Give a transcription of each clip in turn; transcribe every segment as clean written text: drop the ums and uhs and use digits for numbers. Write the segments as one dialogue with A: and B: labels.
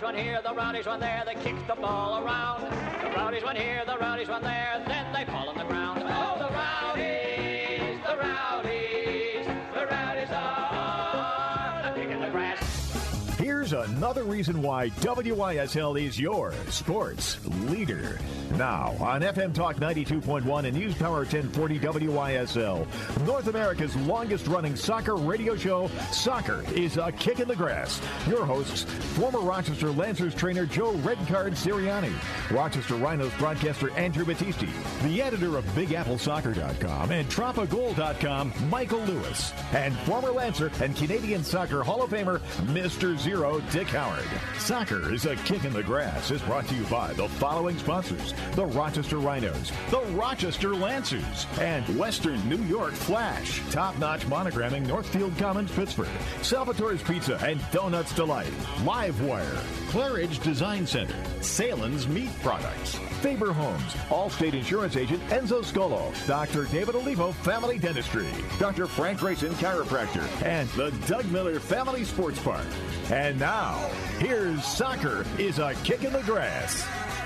A: one here, the Rowdies one there, they kick the ball around. The Rowdies one here, the Rowdies one there, then they fall on the ground. Oh, the Rowdies, the Rowdies, the Rowdies are kicking the grass.
B: Here's another reason why WISL is your sports leader. Now, on FM Talk 92.1 and News Power 1040 WISL, North America's longest-running soccer radio show, Soccer is a Kick in the Grass. Your hosts, former Rochester Lancers trainer Joe Redcard Sirianni, Rochester Rhinos broadcaster Andrew Battisti, the editor of BigAppleSoccer.com and TropaGoal.com, Michael Lewis, and former Lancer and Canadian Soccer Hall of Famer, Mr. Zero, Dick Howard. Soccer is a Kick in the Grass is brought to you by the following sponsors: the Rochester Rhinos, the Rochester Lancers, and Western New York Flash. Top-notch monogramming, Northfield Commons, Pittsburgh. Salvatore's Pizza and Donuts Delight. Livewire. Claridge Design Center. Salen's Meat Products. Faber Homes. Allstate Insurance Agent Enzo Scolo. Dr. David Olivo Family Dentistry. Dr. Frank Grayson Chiropractor. And the Doug Miller Family Sports Park. And now, here's Soccer is a Kick in the Grass.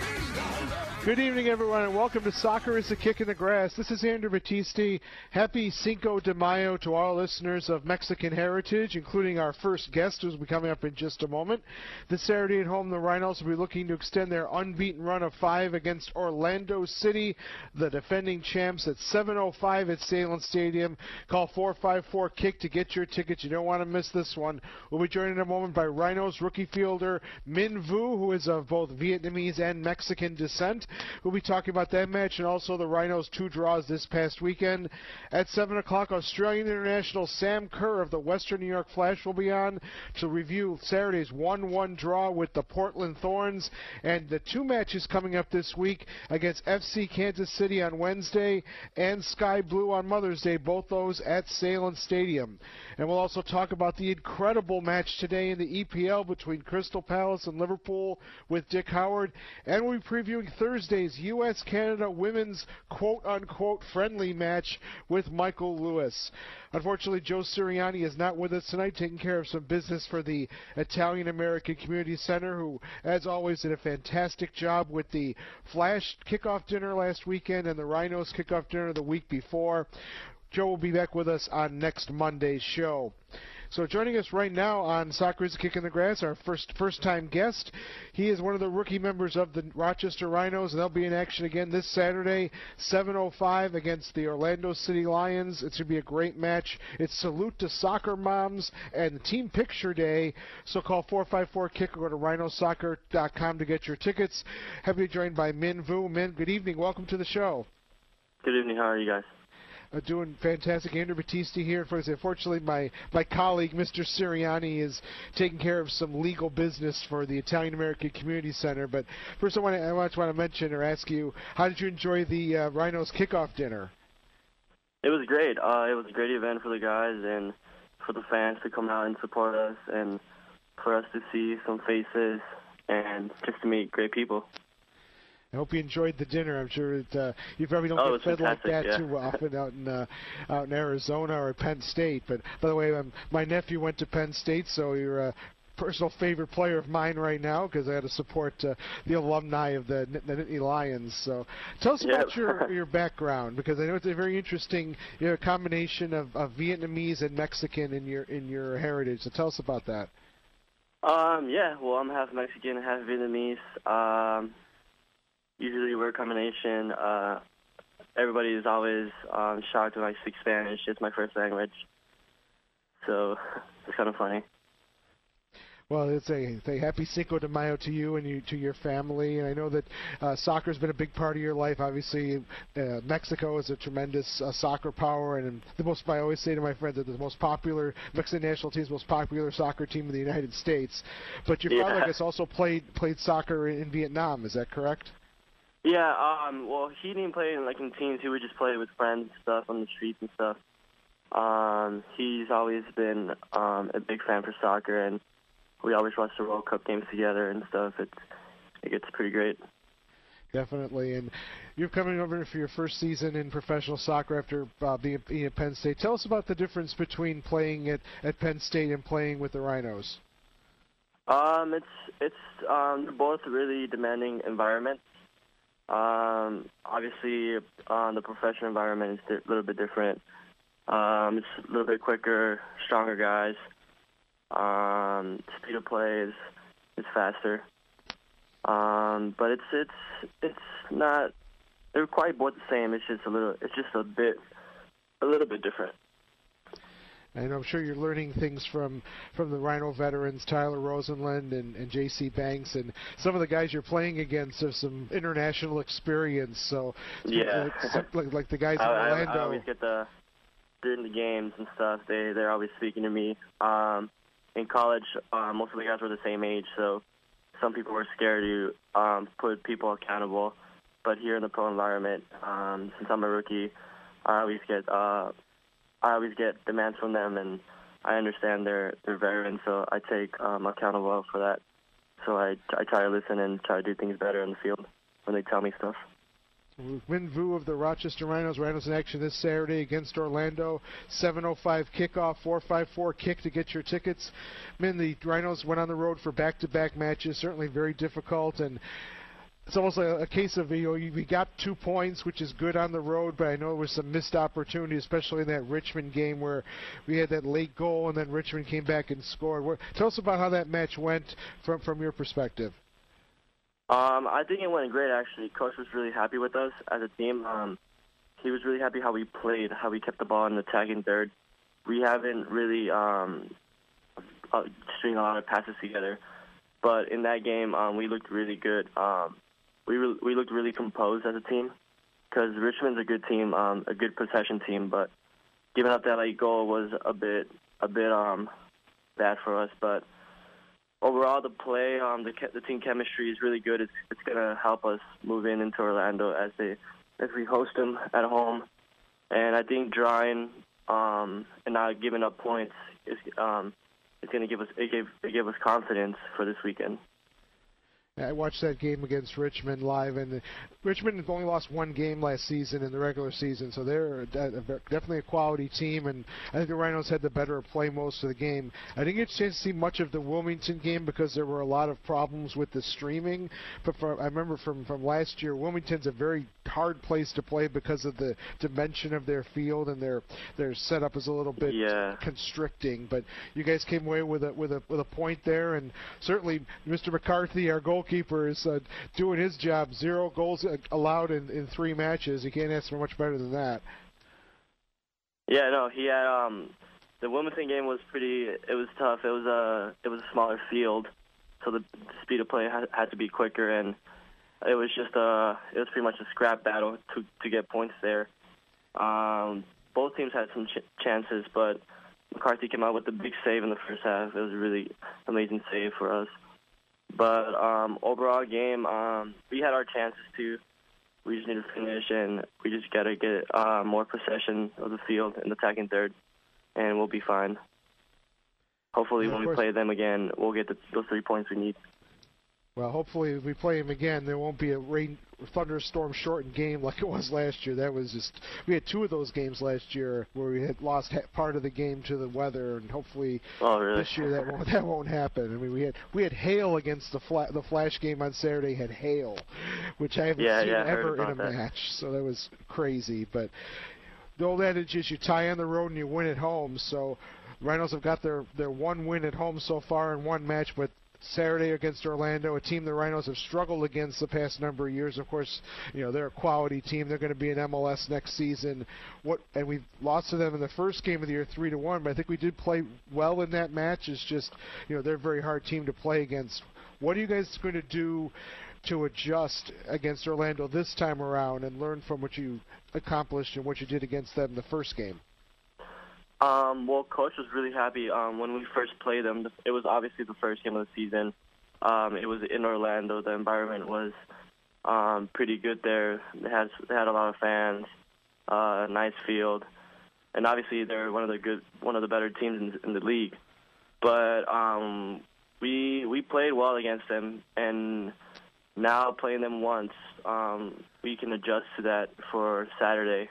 C: Good evening, everyone, and welcome to Soccer is a Kick in the Grass. This is Andrew Battisti. Happy Cinco de Mayo to all listeners of Mexican heritage, including our first guest, who's be coming up in just a moment. This Saturday at home, the Rhinos will be looking to extend their unbeaten run of 5 against Orlando City, the defending champs, at 7:05 at Salem Stadium. Call 454-KICK to get your tickets. You don't want to miss this one. We'll be joined in a moment by Rhinos rookie fielder Minh Vu, who is of both Vietnamese and Mexican descent. We'll be talking about that match and also the Rhinos' 2 draws this past weekend. At 7 o'clock, Australian international Sam Kerr of the Western New York Flash will be on to review Saturday's 1-1 draw with the Portland Thorns and the 2 matches coming up this week against FC Kansas City on Wednesday and Sky Blue on Mother's Day, both those at Salem Stadium. And we'll also talk about the incredible match today in the EPL between Crystal Palace and Liverpool with Dick Howard. And we'll be previewing Thursday's U.S.-Canada women's quote-unquote friendly match with Michael Lewis. Unfortunately, Joe Sirianni is not with us tonight, taking care of some business for the Italian-American Community Center, who, as always, did a fantastic job with the Flash kickoff dinner last weekend and the Rhinos kickoff dinner the week before. Joe will be back with us on next Monday's show. So joining us right now on Soccer is a Kick in the Grass, our first-time guest. He is one of the rookie members of the Rochester Rhinos, and they'll be in action again this Saturday, 7:05 against the Orlando City Lions. It's going to be a great match. It's Salute to Soccer Moms and Team Picture Day. So call 454-KICK or go to rhinosoccer.com to get your tickets. Happy to be joined by Minh Vu. Minh, good evening. Welcome to the show.
D: Good evening. How are you guys?
C: Doing fantastic. Andrew Battisti here. Unfortunately, my colleague, Mr. Sirianni, is taking care of some legal business for the Italian-American Community Center. But first, I want to mention or ask you, how did you enjoy the Rhinos kickoff dinner?
D: It was great. It was a great event for the guys and for the fans to come out and support us and for us to see some faces and just to meet great people.
C: I hope you enjoyed the dinner. I'm sure that you probably don't get fed like that too often out in Arizona or Penn State. But by the way, my nephew went to Penn State, so you're a personal favorite player of mine right now because I had to support the alumni of the Nittany Lions. So tell us about your background, because I know it's a very interesting combination of Vietnamese and Mexican in your heritage. So tell us about that.
D: Yeah, well, I'm half Mexican, half Vietnamese. Usually we're a combination. Everybody is always shocked when I speak Spanish. It's my first language. So it's kind of funny.
C: Well, it's a happy Cinco de Mayo to you and to your family. And I know that soccer's been a big part of your life. Obviously, Mexico is a tremendous soccer power, and I always say to my friends that the most popular Mexican national team is the most popular soccer team in the United States. But your father, I guess, also played soccer in Vietnam. Is that correct?
D: Yeah, well, he didn't play in teams. He would just play with friends and stuff on the streets and stuff. He's always been a big fan for soccer, and we always watch the World Cup games together and stuff. It gets pretty great.
C: Definitely, and you're coming over for your first season in professional soccer after being at Penn State. Tell us about the difference between playing at Penn State and playing with the Rhinos.
D: It's they're both really demanding environments. Obviously, the professional environment is a little bit different. It's a little bit quicker, stronger guys. Speed of play is faster. But it's not. They're quite both the same. It's just a little bit different.
C: And I'm sure you're learning things from the Rhino veterans, Tyler Rosenlund and J.C. Banks, and some of the guys you're playing against have some international experience. So
D: yeah,
C: like the guys in Orlando.
D: I always get during the games and stuff. They're always speaking to me. In college, most of the guys were the same age, so some people were scared to put people accountable. But here in the pro environment, since I'm a rookie, I always get demands from them, and I understand they're veterans, so I take accountable for that. So I try to listen and try to do things better in the field when they tell me stuff.
C: Win Vu of the Rochester Rhinos. Rhinos in action this Saturday against Orlando. 7:05 kickoff, 4:54 kick to get your tickets. Men, the Rhinos went on the road for back-to-back matches, certainly very difficult, and it's almost like a case of, we got 2 points, which is good on the road, but I know there was some missed opportunity, especially in that Richmond game where we had that late goal and then Richmond came back and scored. Tell us about how that match went from your perspective.
D: I think it went great, actually. Coach was really happy with us as a team. He was really happy how we played, how we kept the ball in the attacking third. We haven't really string a lot of passes together, but in that game, we looked really good. We looked really composed as a team because Richmond's a good team, a good possession team, but giving up that late goal was a bit bad for us. But overall, the play, the team chemistry is really good. It's going to help us move into Orlando as we host them at home. And I think drawing and not giving up points is going to give us confidence for this weekend.
C: I watched that game against Richmond live, and Richmond has only lost one game last season in the regular season, so they're definitely a quality team, and I think the Rhinos had the better play most of the game. I didn't get a chance to see much of the Wilmington game because there were a lot of problems with the streaming, but I remember from last year, Wilmington's a very hard place to play because of the dimension of their field, and their setup is a little bit constricting, but you guys came away with a point there, and certainly Mr. McCarthy, our goalkeeper, is doing his job. 0 goals allowed in 3 matches. You can't ask for much better than that.
D: Yeah, no, he had the Wilmington game was it was tough. It was a smaller field, so the speed of play had to be quicker, and it was pretty much a scrap battle to get points there. Both teams had some chances, but McCarthy came out with a big save in the first half. It was a really amazing save for us. But overall game, we had our chances too. We just need to finish, and we just got to get more possession of the field in the attacking third, and we'll be fine. Hopefully when we play them again, we'll get those 3 points we need.
C: Well, hopefully if we play them again, there won't be a thunderstorm shortened game like it was last year. That was we had 2 of those games last year where we had lost part of the game to the weather, and hopefully this year that won't happen. I mean, we had hail against the Flash game on Saturday. Had hail, which I haven't seen ever in a match. So that was crazy. But the old adage is you tie on the road and you win at home. So Rhinos have got their 1 win at home so far in 1 match, but Saturday against Orlando, a team the Rhinos have struggled against the past number of years. Of course, they're a quality team. They're going to be in MLS next season. And we've lost to them in the first game of the year 3-1, but I think we did play well in that match. It's just, they're a very hard team to play against. What are you guys going to do to adjust against Orlando this time around and learn from what you accomplished and what you did against them in the first game?
D: Well, Coach was really happy when we first played them. It was obviously the first game of the season. It was in Orlando. The environment was pretty good there. They had a lot of fans, nice field, and obviously they're one of the better teams in the league. But we played well against them, and now playing them once, we can adjust to that for Saturday.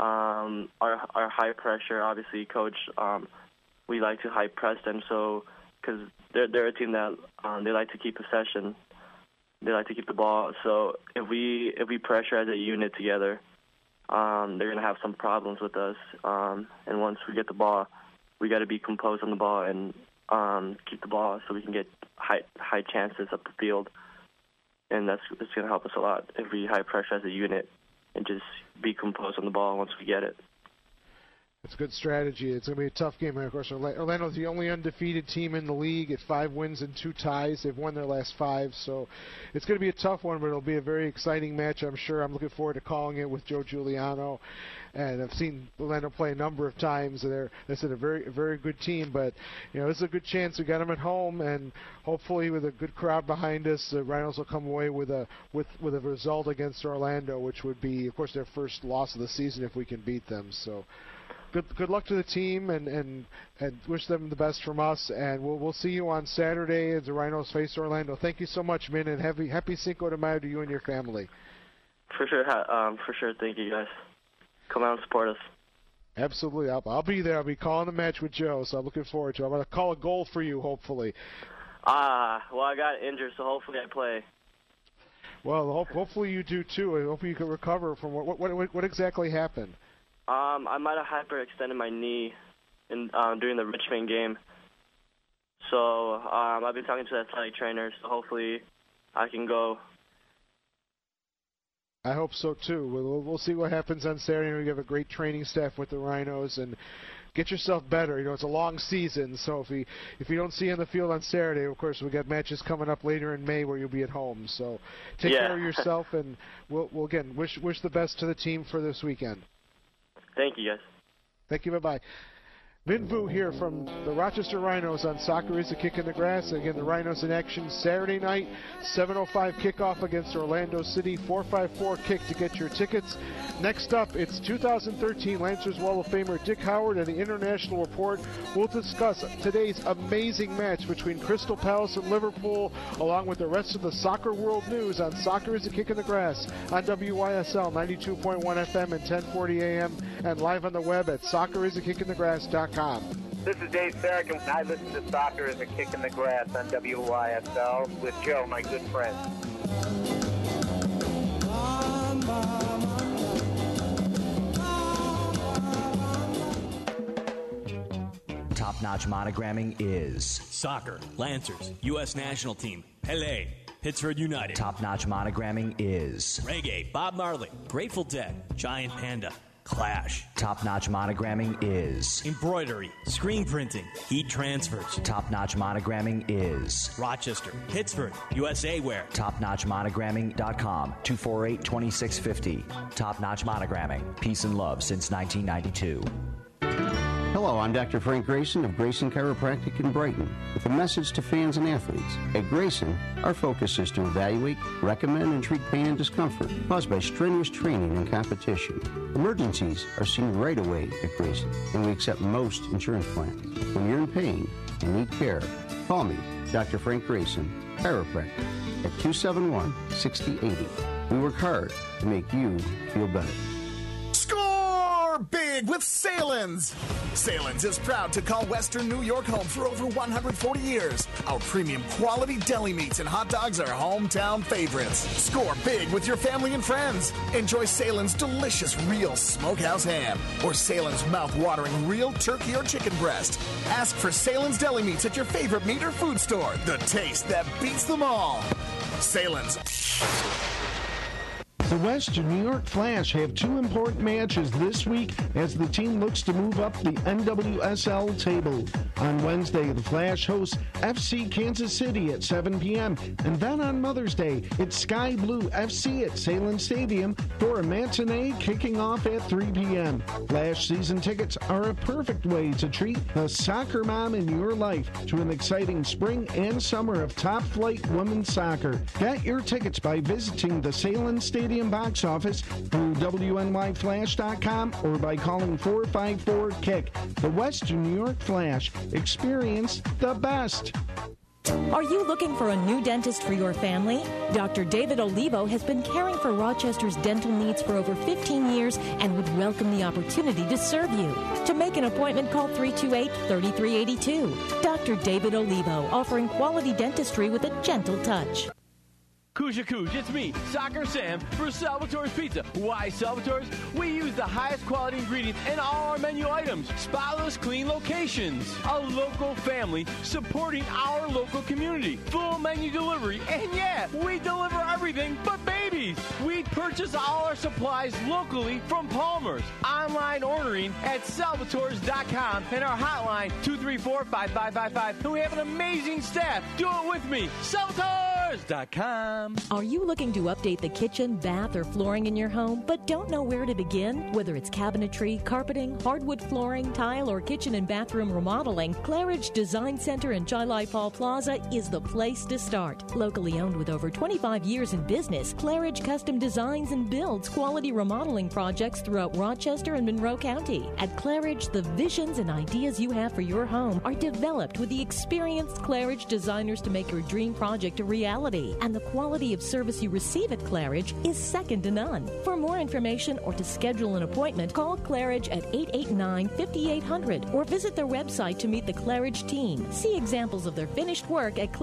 D: Our high pressure, obviously, Coach, we like to high press them, so because they're a team that they like to keep possession. They like to keep the ball. So if we pressure as a unit together, they're gonna have some problems with us. And once we get the ball, we got to be composed on the ball and keep the ball so we can get high chances up the field. And it's gonna help us a lot if we high pressure as a unit and just be composed on the ball once we get it.
C: It's a good strategy. It's going to be a tough game. And of course, Orlando's the only undefeated team in the league at 5 wins and 2 ties. They've won their last 5, so it's going to be a tough one, but it'll be a very exciting match, I'm sure. I'm looking forward to calling it with Joe Giuliano. And I've seen Orlando play a number of times. They're a very, very good team, but this is a good chance. We got them at home, and hopefully with a good crowd behind us, the Rhinos will come away with a result against Orlando, which would be, of course, their first loss of the season if we can beat them. So. Good luck to the team, and wish them the best from us. And we'll see you on Saturday as the Rhinos face Orlando. Thank you so much, Min, and happy Cinco de Mayo to you and your family.
D: For sure. Thank you, guys. Come out and support us.
C: Absolutely. I'll be there. I'll be calling the match with Joe, so I'm looking forward to it. I'm going to call a goal for you, hopefully.
D: Well, I got injured, so hopefully I play.
C: Well, hopefully you do, too. I hope you can recover from what exactly happened.
D: I might have hyperextended my knee during the Richmond game. So I've been talking to the athletic trainer, so hopefully I can go.
C: I hope so, too. We'll see what happens on Saturday. We have a great training staff with the Rhinos, and get yourself better. It's a long season, so if you don't see you on the field on Saturday, of course, we've got matches coming up later in May where you'll be at home. So take care of yourself, and we'll again, wish the best to the team for this weekend.
D: Thank you, guys.
C: Thank you. Bye-bye. Min Vu here from the Rochester Rhinos on Soccer is a Kick in the Grass. Again, the Rhinos in action Saturday night, 7:05 kickoff against Orlando City, 454 kick to get your tickets. Next up, it's 2013 Lancers Wall of Famer Dick Howard and the International Report. We'll discuss today's amazing match between Crystal Palace and Liverpool, along with the rest of the soccer world news on Soccer is a Kick in the Grass on WYSL 92.1 FM and 1040 AM, and live on the web at soccerisaKickInTheGrass.com.
E: This is Dave Sarek, and I listen to Soccer is a Kick in the Grass on WYSL with Joe, my good friend.
F: Top-notch monogramming is
G: Soccer, Lancers, U.S. National Team, Pele, Pittsburgh United.
F: Top-notch monogramming is
G: Reggae, Bob Marley, Grateful Dead, Giant Panda, Clash.
F: Top-notch monogramming is
G: Embroidery, screen printing, heat transfers.
F: Top-notch monogramming is
G: Rochester, Pittsburgh, USA Wear.
F: TopNotchMonogramming.com, 248-2650. Top-notch monogramming, peace and love since 1992.
H: Hello, I'm Dr. Frank Grayson of Grayson Chiropractic in Brighton with a message to fans and athletes. At Grayson, our focus is to evaluate, recommend, and treat pain and discomfort caused by strenuous training and competition. Emergencies are seen right away at Grayson, and we accept most insurance plans. When you're in pain and need care, call me, Dr. Frank Grayson, chiropractor, at 271-6080. We work hard to make you feel better.
I: Big with Salins. Salins is proud to call Western New York home for over 140 years. Our premium quality deli meats and hot dogs are hometown favorites. Score big with your family and friends. Enjoy Salins' delicious real smokehouse ham or Salins' mouth-watering real turkey or chicken breast. Ask for Salins' deli meats at your favorite meat or food store. The taste that beats them all. Salins.
J: The Western New York Flash have 2 important matches this week as the team looks to move up the NWSL table. On Wednesday, the Flash hosts FC Kansas City at 7 p.m. And then on Mother's Day, it's Sky Blue FC at Salem Stadium for a matinee kicking off at 3 p.m. Flash season tickets are a perfect way to treat the soccer mom in your life to an exciting spring and summer of top-flight women's soccer. Get your tickets by visiting the Salem Stadium box office through WNYFlash.com or by calling 454-KICK. The Western New York Flash. Experience the best.
K: Are you looking for a new dentist for your family? Dr. David Olivo has been caring for Rochester's dental needs for over 15 years and would welcome the opportunity to serve you. To make an appointment, call 328-3382. Dr. David Olivo, offering quality dentistry with a gentle touch.
G: Kuja Kuj, it's me, Soccer Sam, for Salvatore's Pizza. Why Salvatore's? We use the highest quality ingredients in all our menu items. Spotless, clean locations. A local family supporting our local community. Full menu delivery, and yeah, we deliver everything but babies. We purchase all our supplies locally from Palmer's. Online ordering at salvatores.com and our hotline 234-5555. And we have an amazing staff. Do it with me. Salvatores.com.
K: Are you looking to update the kitchen, bath, or flooring in your home, but don't know where to begin? Whether it's cabinetry, carpeting, hardwood flooring, tile, or kitchen and bathroom remodeling, Claridge Design Center in Chi-Lai Paul Plaza is the place to start. Locally owned with over 25 years in business, Claridge custom designs and builds quality remodeling projects throughout Rochester and Monroe County. At Claridge, the visions and ideas you have for your home are developed with the experienced Claridge designers to make your dream project a reality. And the quality of service you receive at Claridge is second to none. For more information or to schedule an appointment, call Claridge at 889-5800 or visit their website to meet the Claridge team. See examples of their finished work at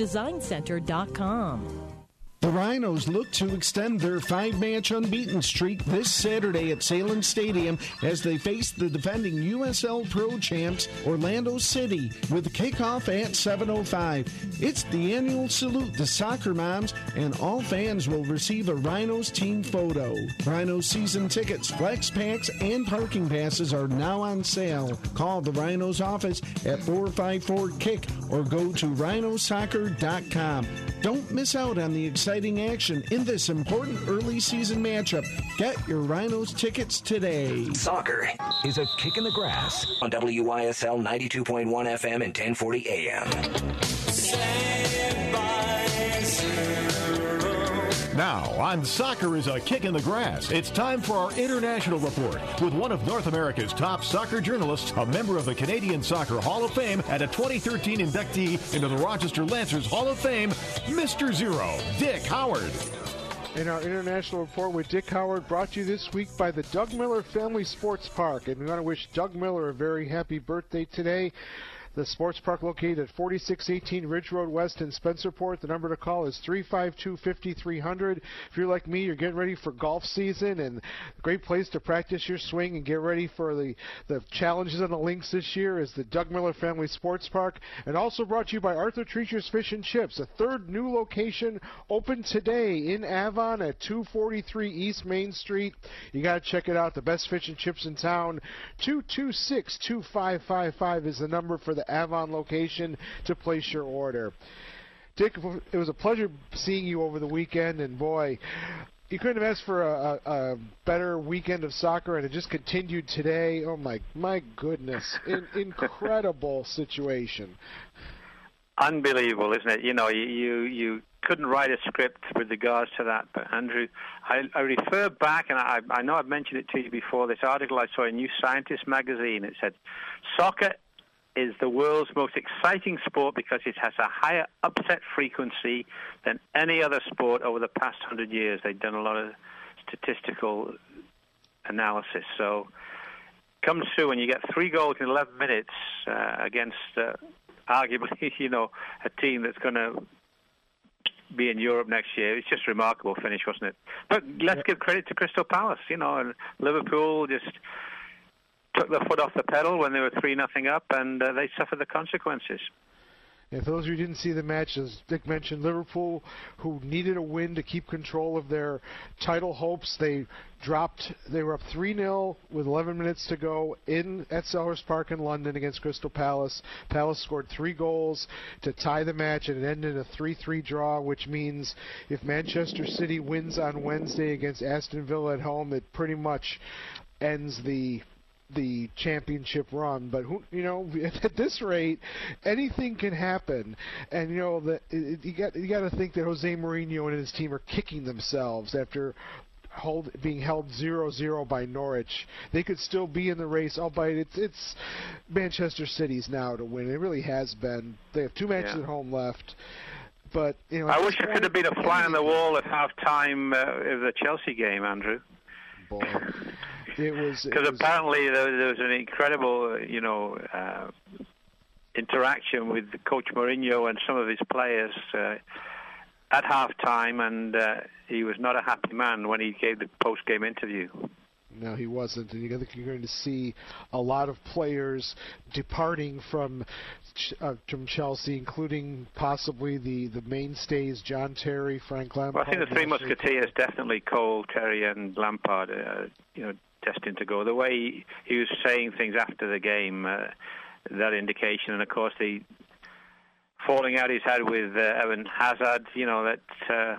K: claridgedesigncenter.com.
J: The Rhinos look to extend their 5-match unbeaten streak this Saturday at Salem Stadium as they face the defending USL Pro champs Orlando City with a kickoff at 7:05. It's the annual salute to soccer moms, and all fans will receive a Rhinos team photo. Rhinos season tickets, flex packs, and parking passes are now on sale. Call the Rhinos office at 454-KICK or go to rhinosoccer.com. Don't miss out on the exciting action in this important early season matchup. Get your Rhinos tickets today.
L: Soccer is a kick in the grass on WYSL 92.1 FM and 1040 AM.
B: Now, on Soccer is a Kick in the Grass, it's time for our international report with one of North America's top soccer journalists, a member of the Canadian Soccer Hall of Fame, and a 2013 inductee into the Rochester Lancers Hall of Fame, Mr. Zero, Dick Howard.
C: In our international report with Dick Howard, brought to you this week by the Doug Miller Family Sports Park. And we want to wish Doug Miller a very happy birthday today. The sports park located at 4618 Ridge Road West in Spencerport. The number to call is 352-5300. If you're like me, you're getting ready for golf season, and a great place to practice your swing and get ready for the challenges on the links this year is the Doug Miller Family Sports Park. And also brought to you by Arthur Treacher's Fish and Chips, a third new location open today in Avon at 243 East Main Street. You got to check it out. The best fish and chips in town. 226-2555 is the number for the Avon location to place your order. Dick, it was a pleasure seeing you over the weekend, and boy, you couldn't have asked for a better weekend of soccer, and it just continued today. Oh my goodness, incredible situation.
E: Unbelievable, isn't it? You know, you couldn't write a script with regards to that. But Andrew, I refer back, and I know I've mentioned it to you before, this article I saw in New Scientist magazine. It said, soccer is the world's most exciting sport because it has a higher upset frequency than any other sport over the past 100 years. They've done a lot of statistical analysis. So comes through when you get 3 goals in 11 minutes against arguably, you know, a team that's going to be in Europe next year. It's just a remarkable finish, wasn't it? But let's give credit to Crystal Palace, you know, and Liverpool just took their foot off the pedal when they were 3-0 up, and they suffered the consequences.
C: And for those of you who didn't see the match, as Dick mentioned, Liverpool, who needed a win to keep control of their title hopes, they were up 3-0 with 11 minutes to go at Selhurst Park in London against Crystal Palace. Palace scored 3 goals to tie the match, and it ended in a 3-3 draw, which means if Manchester City wins on Wednesday against Aston Villa at home, it pretty much ends the championship run. But you know, at this rate, anything can happen. And you know, you got to think that Jose Mourinho and his team are kicking themselves after being held 0-0 by Norwich. They could still be in the race, albeit it's Manchester City's now to win. It really has been. They have 2 matches at home left. But
E: I wish there could have been a fly on the wall at half-time of the Chelsea game, Andrew.
C: Boy, it was
E: because apparently there was an incredible, interaction with Coach Mourinho and some of his players at half-time, and he was not a happy man when he gave the post-game interview.
C: No, he wasn't, and I think you're going to see a lot of players departing from Chelsea, including possibly the mainstays, John Terry, Frank Lampard.
E: Well, I think the Three Musketeers, definitely Cole, Terry, and Lampard, destined to go. The way he was saying things after the game, that indication, and of course the falling out he's had with Eden Hazard, that.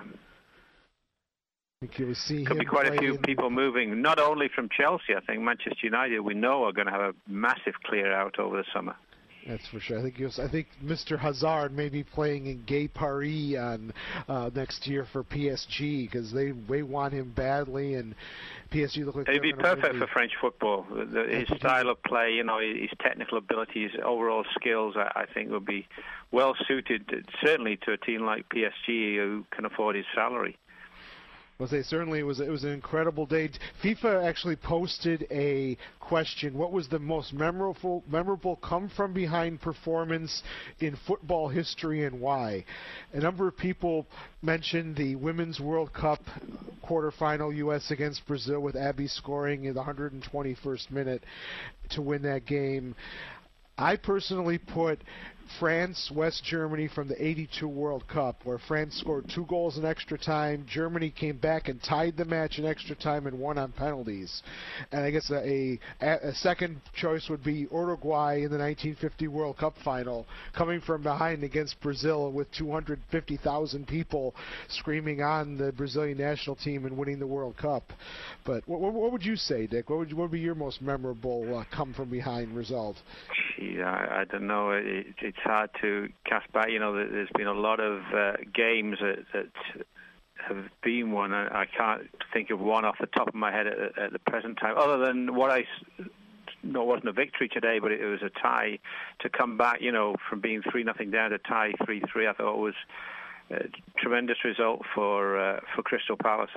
E: Could be quite a few people moving, not only from Chelsea. I think Manchester United, we know, are going to have a massive clear out over the summer.
C: That's for sure. I think Mr. Hazard may be playing in Gay Paris on next year for PSG because they want him badly, and PSG look like
E: he'd be perfect for French football. His style of play, his technical abilities, overall skills, I think would be well suited, certainly to a team like PSG who can afford his salary.
C: Well, certainly it was an incredible day. FIFA actually posted a question: what was the most memorable come-from-behind performance in football history and why? A number of people mentioned the Women's World Cup quarterfinal, U.S. against Brazil, with Abby scoring in the 121st minute to win that game. I personally put France, West Germany from the 82 World Cup, where France scored 2 goals in extra time. Germany came back and tied the match in extra time and won on penalties. And I guess a second choice would be Uruguay in the 1950 World Cup final, coming from behind against Brazil with 250,000 people screaming on the Brazilian national team and winning the World Cup. But what would you say, Dick? What would be your most memorable come-from-behind result?
E: Gee, I don't know. It's hard to cast back. There's been a lot of games that have been won. I can't think of one off the top of my head at the present time, other than what it wasn't a victory today, but it was a tie. To come back, from being 3-0 down to tie 3-3, I thought it was a tremendous result for Crystal Palace.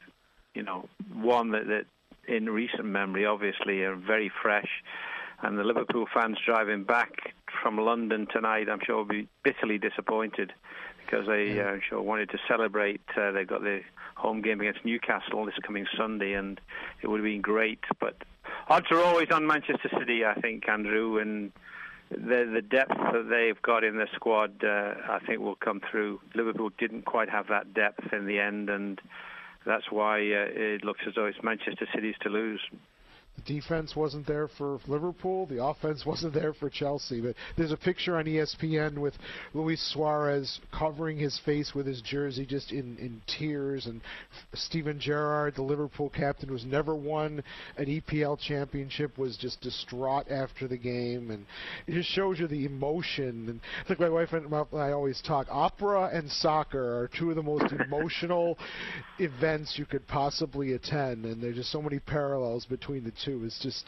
E: One that in recent memory, obviously, are very fresh. And the Liverpool fans driving back from London tonight, I'm sure, will be bitterly disappointed because they, I'm sure, wanted to celebrate. They've got the home game against Newcastle this coming Sunday, and it would have been great. But odds are always on Manchester City, I think, Andrew, and the depth that they've got in the squad, I think, will come through. Liverpool didn't quite have that depth in the end, and that's why it looks as though it's Manchester City's to lose.
C: The defense wasn't there for Liverpool. The offense wasn't there for Chelsea. But there's a picture on ESPN with Luis Suarez covering his face with his jersey, just in tears. And Steven Gerrard, the Liverpool captain, who's never won an EPL championship, was just distraught after the game. And it just shows you the emotion. And I think my wife and I always talk, opera and soccer are two of the most emotional events you could possibly attend. And there's just so many parallels between the two. It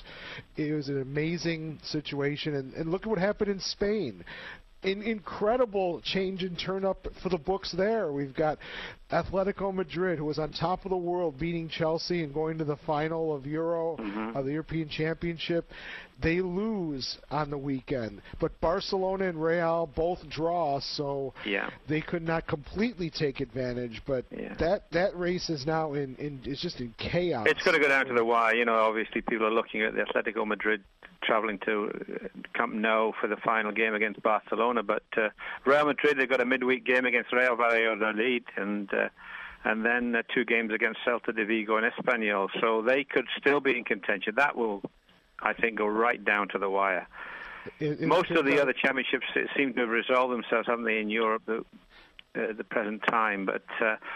C: was an amazing situation, and look at what happened in Spain. An incredible change and turn up for the books there. We've got Atletico Madrid, who was on top of the world, beating Chelsea and going to the final of the European Championship. They lose on the weekend, but Barcelona and Real both draw, so they could not completely take advantage. But that race is now it's just in chaos.
E: It's going to go down to the wire. Obviously people are looking at the Atletico Madrid traveling to Camp Nou for the final game against Barcelona, but Real Madrid, they've got a midweek game against Real Valladolid, and then 2 games against Celta de Vigo and Espanyol, so they could still be in contention. That will, I think, go right down to the wire. Most of the other championships seem to have resolved themselves, haven't they, in Europe at the present time, but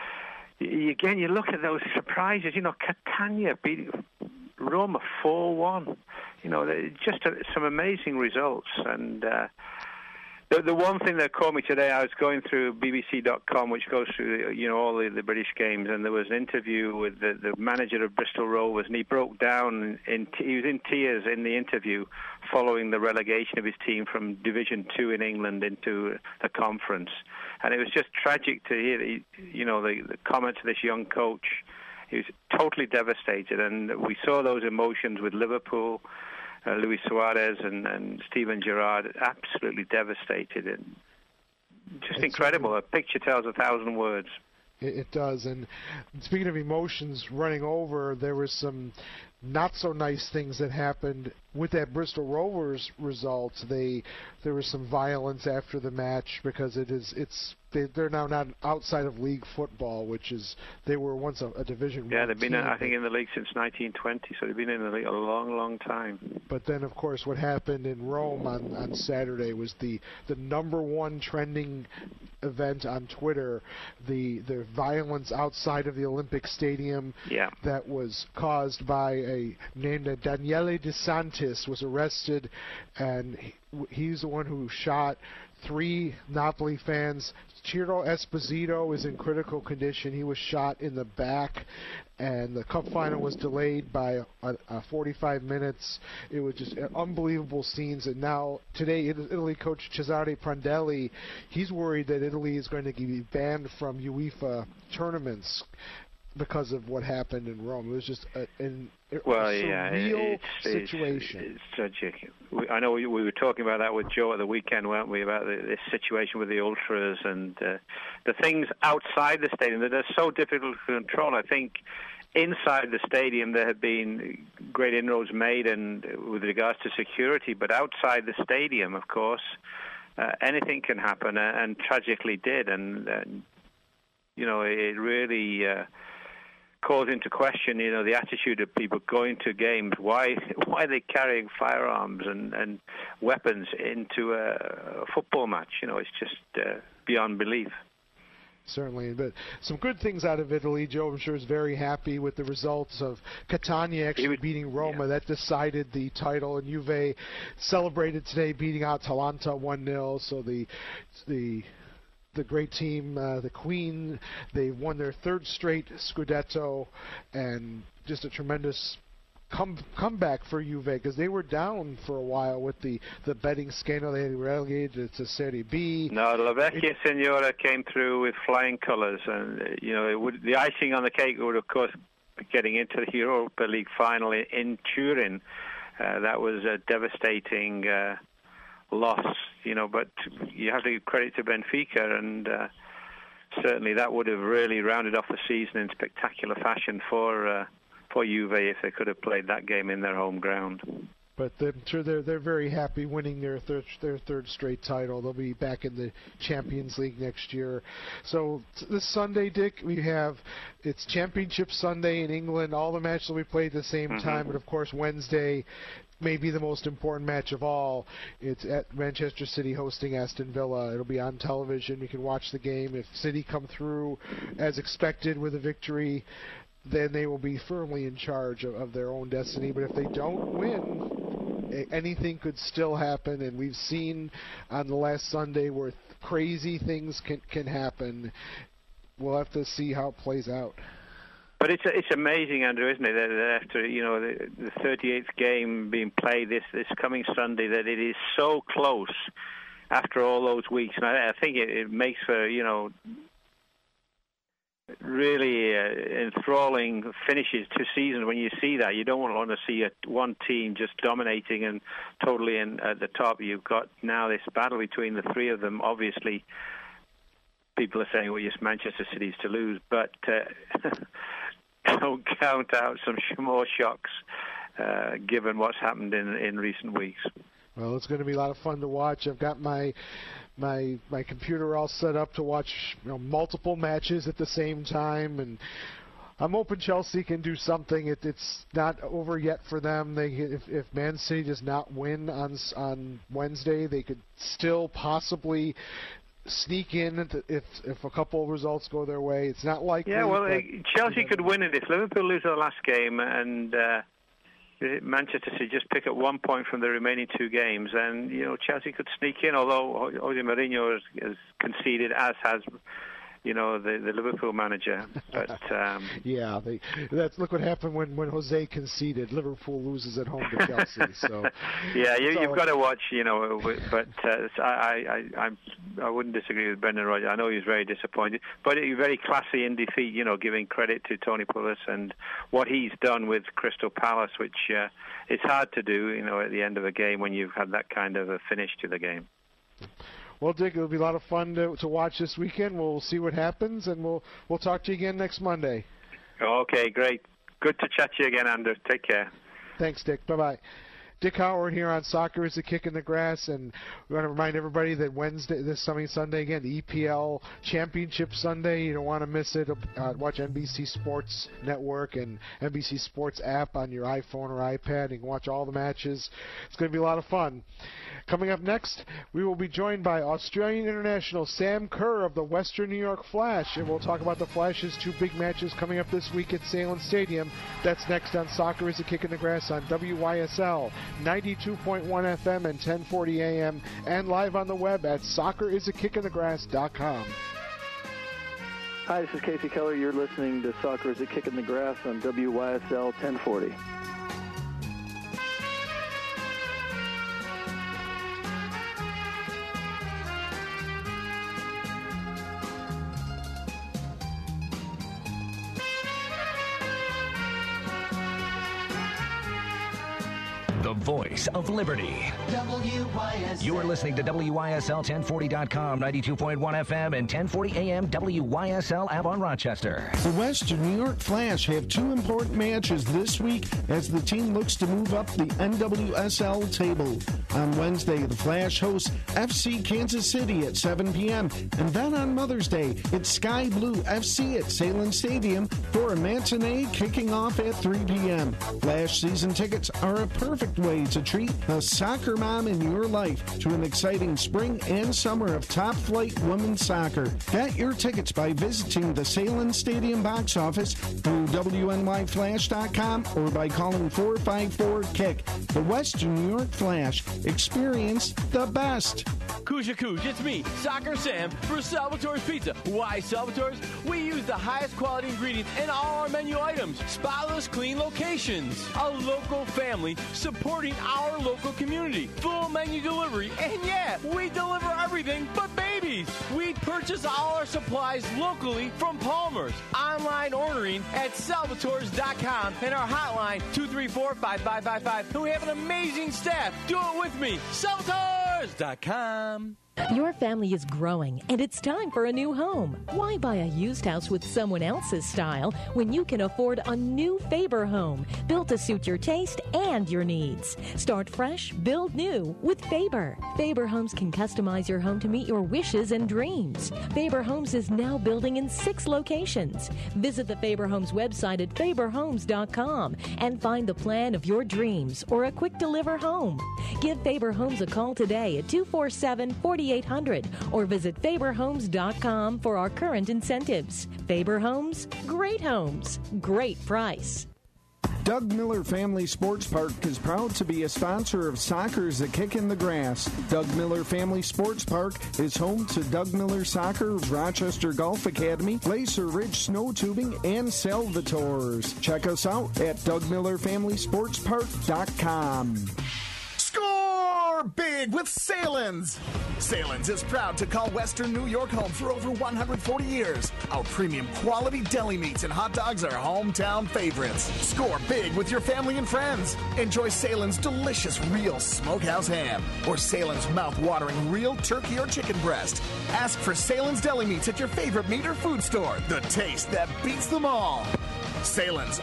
E: again, you look at those surprises. Catania beat Roma 4-1. Just some amazing results, and The one thing that caught me today, I was going through BBC.com, which goes through all the British games, and there was an interview with the manager of Bristol Rovers, and he broke down. He was in tears in the interview following the relegation of his team from Division 2 in England into the Conference, and it was just tragic to hear the comments of this young coach. He was totally devastated, and we saw those emotions with Liverpool. Luis Suarez and Steven Gerrard, absolutely devastated. And just incredible. A picture tells 1,000 words.
C: It does. And speaking of emotions running over, there was some not so nice things that happened with that Bristol Rovers result. There was some violence after the match because they're now not outside of league football, which is they were once a Division 1
E: Yeah, they've been,
C: team.
E: I think, in the league since 1920, so they've been in the league a long, long time.
C: But then, of course, what happened in Rome on Saturday was the number one trending event on Twitter, the violence outside of the Olympic Stadium that was caused by a named Daniele De Santis was arrested, and he's the one who shot 3 Napoli fans. Ciro Esposito is in critical condition. He was shot in the back, and the cup final was delayed by 45 minutes. It was just unbelievable scenes. And now, today, Italy coach Cesare Prandelli, he's worried that Italy is going to be banned from UEFA tournaments because of what happened in Rome. It was just a surreal situation.
E: It's tragic. I know we were talking about that with Joe at the weekend, weren't we, about this situation with the ultras and the things outside the stadium that are so difficult to control. I think inside the stadium there have been great inroads made and with regards to security, but outside the stadium, of course, anything can happen, and tragically did. And it really calls into question, the attitude of people going to games. Why are they carrying firearms and weapons into a football match? It's just beyond belief.
C: Certainly, but some good things out of Italy. Joe, I'm sure, is very happy with the results of Catania actually beating Roma. That decided the title, and Juve celebrated today, beating Atalanta 1-0. So the great team, the Queen, they won their 3rd straight Scudetto, and just a tremendous comeback for Juve, because they were down for a while with the betting scandal. They had relegated to Serie B.
E: No, La Vecchia Signora came through with flying colours, and the icing on the cake would, of course, be getting into the Europa League final in Turin. That was a devastating loss, but you have to give credit to Benfica, and certainly that would have really rounded off the season in spectacular fashion for Juve if they could have played that game in their home ground.
C: But I'm sure they're very happy winning their third straight title. They'll be back in the Champions League next year. So this Sunday, Dick, it's Championship Sunday in England. All the matches will be played at the same time, but of course Wednesday may be the most important match of all. It's at Manchester City hosting Aston Villa. It'll be on television. You can watch the game. If City come through as expected with a victory, then they will be firmly in charge of their own destiny. But if they don't win, anything could still happen, and we've seen on the last Sunday where crazy things can happen. We'll have to see how it plays out.
E: But it's amazing, Andrew, isn't it, that after the 38th game being played this coming Sunday, that it is so close after all those weeks, and I think it makes for really enthralling finishes to seasons. When you see that, you don't want to see one team just dominating and totally at the top. You've got now this battle between the 3 of them. Obviously, people are saying, well, yes, Manchester City's to lose, but don't count out some more shocks given what's happened in recent weeks.
C: Well, it's going to be a lot of fun to watch. I've got my computer all set up to watch multiple matches at the same time, and I'm hoping Chelsea can do something. It's not over yet for them. If Man City does not win on Wednesday, they could still possibly sneak in if a couple of results go their way. It's not likely.
E: Yeah, well, Chelsea could win it if Liverpool lose their last game, and Manchester City just pick up 1 point from the remaining 2 games, and Chelsea could sneak in. Although Jose Mourinho has conceded, as has the Liverpool manager. But
C: yeah, look what happened when Jose conceded. Liverpool loses at home to Chelsea. So
E: yeah, you've got to watch. But I wouldn't disagree with Brendan Rodgers. I know he's very disappointed, but he's very classy in defeat. Giving credit to Tony Pulis and what he's done with Crystal Palace, which it's hard to do. At the end of a game when you've had that kind of a finish to the game.
C: Well, Dick, it'll be a lot of fun to watch this weekend. We'll see what happens, and we'll talk to you again next Monday.
E: Okay, great. Good to chat to you again, Anders. Take care.
C: Thanks, Dick. Bye-bye. Dick Howard here on Soccer is a Kick in the Grass, and we want to remind everybody that this coming Sunday, again, the EPL Championship Sunday. You don't want to miss it. Watch NBC Sports Network and NBC Sports app on your iPhone or iPad. You can watch all the matches. It's going to be a lot of fun. Coming up next, we will be joined by Australian international Sam Kerr of the Western New York Flash, and we'll talk about the Flash's 2 big matches coming up this week at Salem Stadium. That's next on Soccer is a Kick in the Grass on WYSL 92.1 FM and 1040 AM, and live on the web at soccerisakickinthegrass.com.
M: Hi, this is Casey Keller. You're listening to Soccer is a Kick in the Grass on WYSL 1040.
L: The voice of liberty. WYSL. You're listening to WYSL1040.com, 92.1 FM, and 1040 AM WYSL app on Rochester.
J: The Western New York Flash have 2 important matches this week as the team looks to move up the NWSL table. On Wednesday, the Flash hosts FC Kansas City at 7 p.m. And then on Mother's Day, it's Sky Blue FC at Salem Stadium for a matinee kicking off at 3 p.m. Flash season tickets are a perfect way to treat the soccer mom in your life to an exciting spring and summer of top-flight women's soccer. Get your tickets by visiting the Salem Stadium box office through WNYFlash.com or by calling 454-KICK. The Western New York Flash. Experience the best.
G: Kuja Kuj, it's me, Soccer Sam, for Salvatore's Pizza. Why Salvatore's? We use the highest quality ingredients in all our menu items. Spotless, clean locations. A local family supporting our local community. Full menu delivery, and yeah, we deliver everything but babies. We purchase all our supplies locally from Palmer's. Online ordering at salvatores.com and our hotline 234-5555. And we have an amazing staff. Do it with me. Salvatores.com.
K: Your family is growing, and it's time for a new home. Why buy a used house with someone else's style when you can afford a new Faber home built to suit your taste and your needs? Start fresh, build new with Faber. Faber Homes can customize your home to meet your wishes and dreams. Faber Homes is now building in 6 locations. Visit the Faber Homes website at faberhomes.com and find the plan of your dreams or a quick deliver home. Give Faber Homes a call today at 247-4800 or visit faberhomes.com for our current incentives. Faber Homes, great price.
J: Doug Miller Family Sports Park is proud to be a sponsor of Soccer is a Kick in the Grass. Doug Miller Family Sports Park is home to Doug Miller Soccer, Rochester Golf Academy, Glacier Ridge Snow Tubing, and Salvatore's. Check us out at DougMillerFamilySportsPark.com.
I: Score big with Salins! Salins is proud to call Western New York home for over 140 years. Our premium quality deli meats and hot dogs are hometown favorites. Score big with your family and friends. Enjoy Salins' delicious real smokehouse ham or Salins' mouth-watering real turkey or chicken breast. Ask for Salins deli meats at your favorite meat or food store. The taste that beats them all. Salins.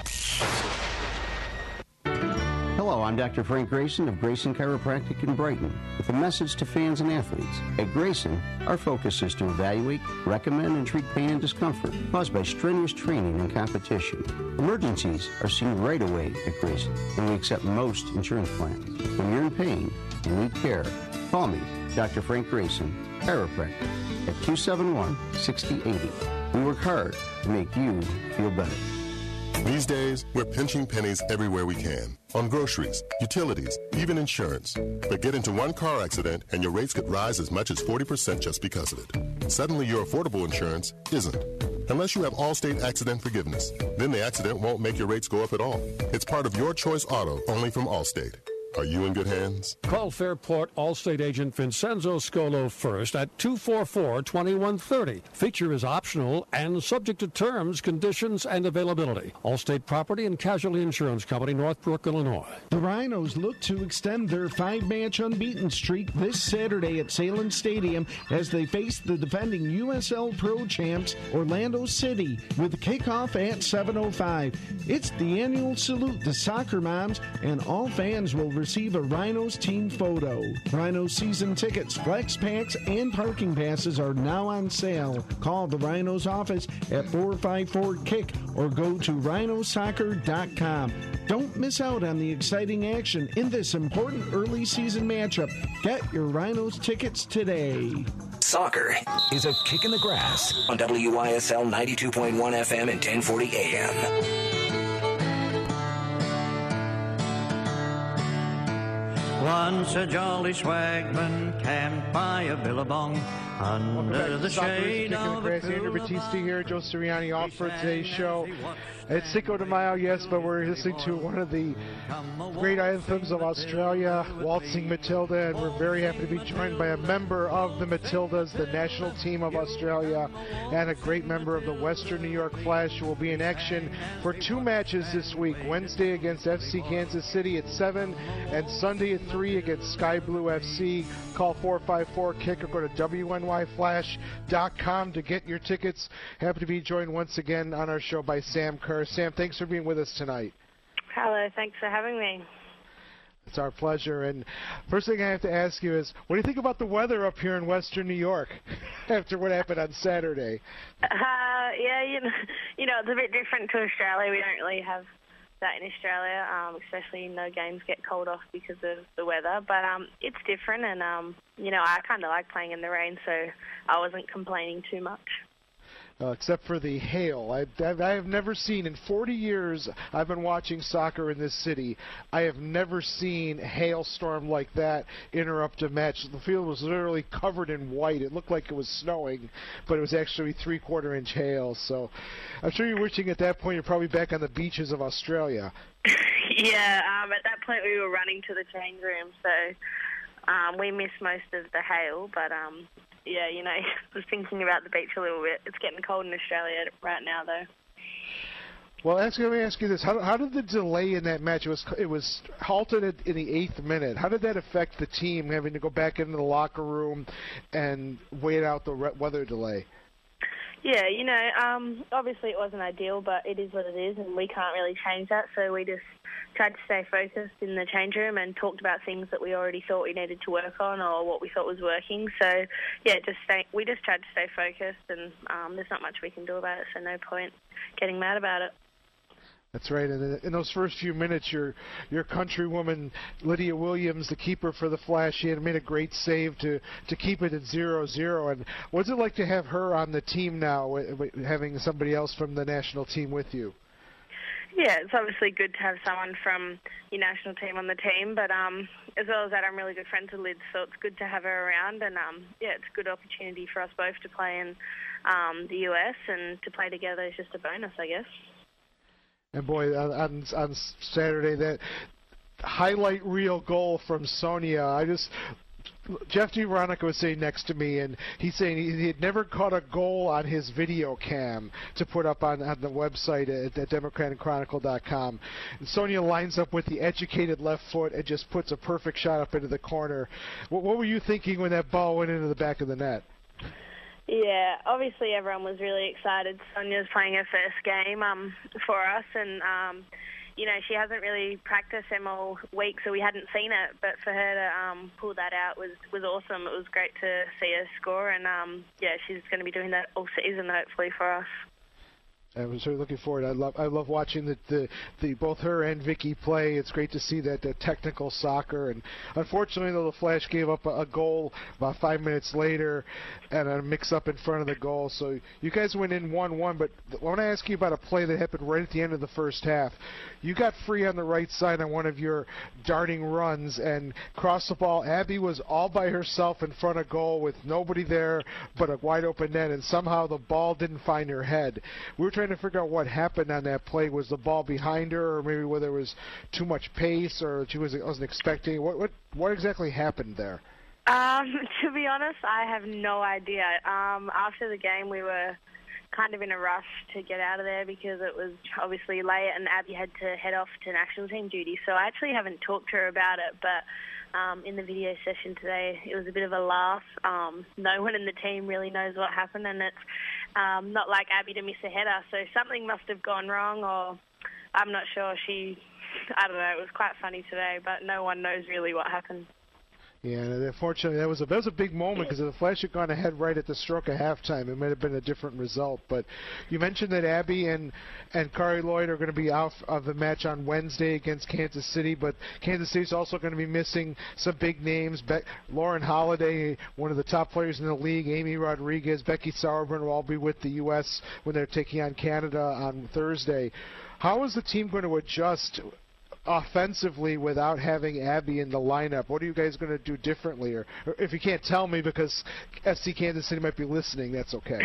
H: Hello, I'm Dr. Frank Grayson of Grayson Chiropractic in Brighton with a message to fans and athletes. At Grayson, our focus is to evaluate, recommend, and treat pain and discomfort caused by strenuous training and competition. Emergencies are seen right away at Grayson, and we accept most insurance plans. When you're in pain and need care, call me, Dr. Frank Grayson, chiropractor, at 271-6080. We work hard to make you feel better.
N: These days, we're pinching pennies everywhere we can. On groceries, utilities, even insurance. But get into one car accident and your rates could rise as much as 40% just because of it. Suddenly, your affordable insurance isn't. Unless you have Allstate Accident Forgiveness. Then the accident won't make your rates go up at all. It's part of Your Choice Auto, only from Allstate. Are you in good hands?
O: Call Fairport Allstate agent Vincenzo Scolo first at 244-2130. Feature is optional and subject to terms, conditions, and availability. Allstate Property and Casualty Insurance Company, Northbrook, Illinois.
J: The Rhinos look to extend their 5-match unbeaten streak this Saturday at Salem Stadium as they face the defending USL Pro champs Orlando City with kickoff at 7:05. It's the annual salute to soccer moms, and all fans will receive a Rhinos team photo. Rhinos season tickets, flex packs, and parking passes are now on sale. Call the Rhinos office at 454-KICK or go to rhinosoccer.com. Don't miss out on the exciting action in this important early season matchup. Get your Rhinos tickets today.
L: Soccer is a kick in the grass on WYSL 92.1 FM and 1040 AM.
P: Once a jolly swagman camped by a billabong under the shade of a
C: Andrew Battisti here, Joe Sirianni off for today's show. It's Cinco de Mayo, yes, but we're listening to one of the great anthems of Australia, Waltzing Matilda, and we're very happy to be joined by a member of the Matildas, the national team of Australia, and a great member of the Western New York Flash, who will be in action for 2 matches this week, Wednesday against FC Kansas City at 7, and Sunday at 3 against Sky Blue FC. Call 454-KICK or go to WNYFlash.com to get your tickets. Happy to be joined once again on our show by Sam Kerr. Sam, thanks for being with us tonight.
Q: Hello, thanks for having me.
C: It's our pleasure. And first thing I have to ask you is, what do you think about the weather up here in Western New York after what happened on Saturday?
Q: Yeah, you know, it's a bit different to Australia. We don't really have that in Australia, especially no games get called off because of the weather. But it's different, and you know, I kind of like playing in the rain, so I wasn't complaining too much.
C: Except for the hail. I have never seen, in 40 years I've been watching soccer in this city, I have never seen a hailstorm like that interrupt a match. The field was literally covered in white. It looked like it was snowing, but it was actually 3/4-inch hail. So I'm sure you're wishing at that point you're probably back on the beaches of Australia.
Q: Yeah, at that point we were running to the change room, so we missed most of the hail, but yeah, you know, I was thinking about the beach a little bit. It's getting cold in Australia right now, though.
C: Well, let me ask you this: How did the delay in that match? It was halted in the 8th minute. How did that affect the team having to go back into the locker room and wait out the weather delay?
Q: Yeah, you know, obviously it wasn't ideal, but it is what it is, and we can't really change that. So we just tried to stay focused in the change room and talked about things that we already thought we needed to work on or what we thought was working. So, yeah, we just tried to stay focused, and there's not much we can do about it, so no point getting mad about it.
C: That's right. And in those first few minutes, your countrywoman, Lydia Williams, the keeper for the Flash, she had made a great save to keep it at 0-0. And what's it like to have her on the team now, having somebody else from the national team with you?
Q: Yeah, it's obviously good to have someone from your national team on the team, but as well as that, I'm really good friends with Liz, so it's good to have her around, and yeah, it's a good opportunity for us both to play in the US, and to play together is just a bonus, I guess.
C: And boy, on Saturday, that highlight reel goal from Sonia, Jeff DeVeronica was sitting next to me, and he's saying he had never caught a goal on his video cam to put up on the website at DemocraticChronicle.com. And Sonia lines up with the educated left foot and just puts a perfect shot up into the corner. What were you thinking when that ball went into the back of the net?
Q: Yeah, obviously everyone was really excited. Sonia's playing her first game for us, and you know, she hasn't really practiced them all week, so we hadn't seen it. But for her to pull that out was awesome. It was great to see her score, and yeah, she's going to be doing that all season, hopefully, for us.
C: I was really looking forward. I love watching the both her and Vicky play. It's great to see that technical soccer. And unfortunately, though, the Flash gave up a goal about 5 minutes later, and a mix-up in front of the goal. So you guys went in 1-1. But I want to ask you about a play that happened right at the end of the first half. You got free on the right side on one of your darting runs and crossed the ball. Abby was all by herself in front of goal with nobody there but a wide open net, and somehow the ball didn't find her head. We were trying to figure out what happened on that play. Was the ball behind her, or maybe whether it was too much pace, or she wasn't expecting? What exactly happened there?
Q: To be honest, I have no idea. After the game, we were kind of in a rush to get out of there because it was obviously late and Abby had to head off to national team duty. So I actually haven't talked to her about it, but in the video session today, it was a bit of a laugh. No one in the team really knows what happened, and it's not like Abby to miss a header. So something must have gone wrong, or I'm not sure. I don't know, it was quite funny today, but no one knows really what happened.
C: Yeah, and unfortunately, that was a big moment because if the Flash had gone ahead right at the stroke of halftime, it might have been a different result. But you mentioned that Abby and Kari Lloyd are going to be out of the match on Wednesday against Kansas City, but Kansas City's also going to be missing some big names. Lauren Holiday, one of the top players in the league, Amy Rodriguez, Becky Sauerbrunn will all be with the U.S. when they're taking on Canada on Thursday. How is the team going to adjust offensively without having Abby in the lineup? What are you guys going to do differently? Or if you can't tell me because FC Kansas City might be listening, that's okay.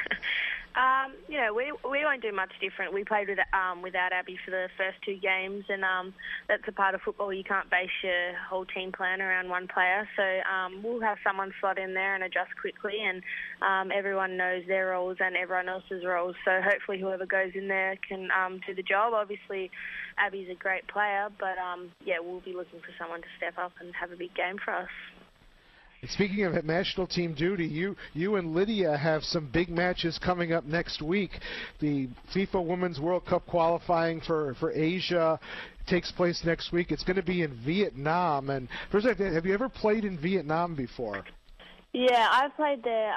Q: We won't do much different. We played without Abby for the first two games, and that's a part of football. You can't base your whole team plan around one player. So we'll have someone slot in there and adjust quickly, and everyone knows their roles and everyone else's roles. So hopefully whoever goes in there can do the job. Obviously, Abby's a great player, but we'll be looking for someone to step up and have a big game for us.
C: Speaking of national team duty, you and Lydia have some big matches coming up next week. The FIFA Women's World Cup qualifying for Asia takes place next week. It's going to be in Vietnam. And first, have you ever played in Vietnam before?
Q: Yeah, I played there.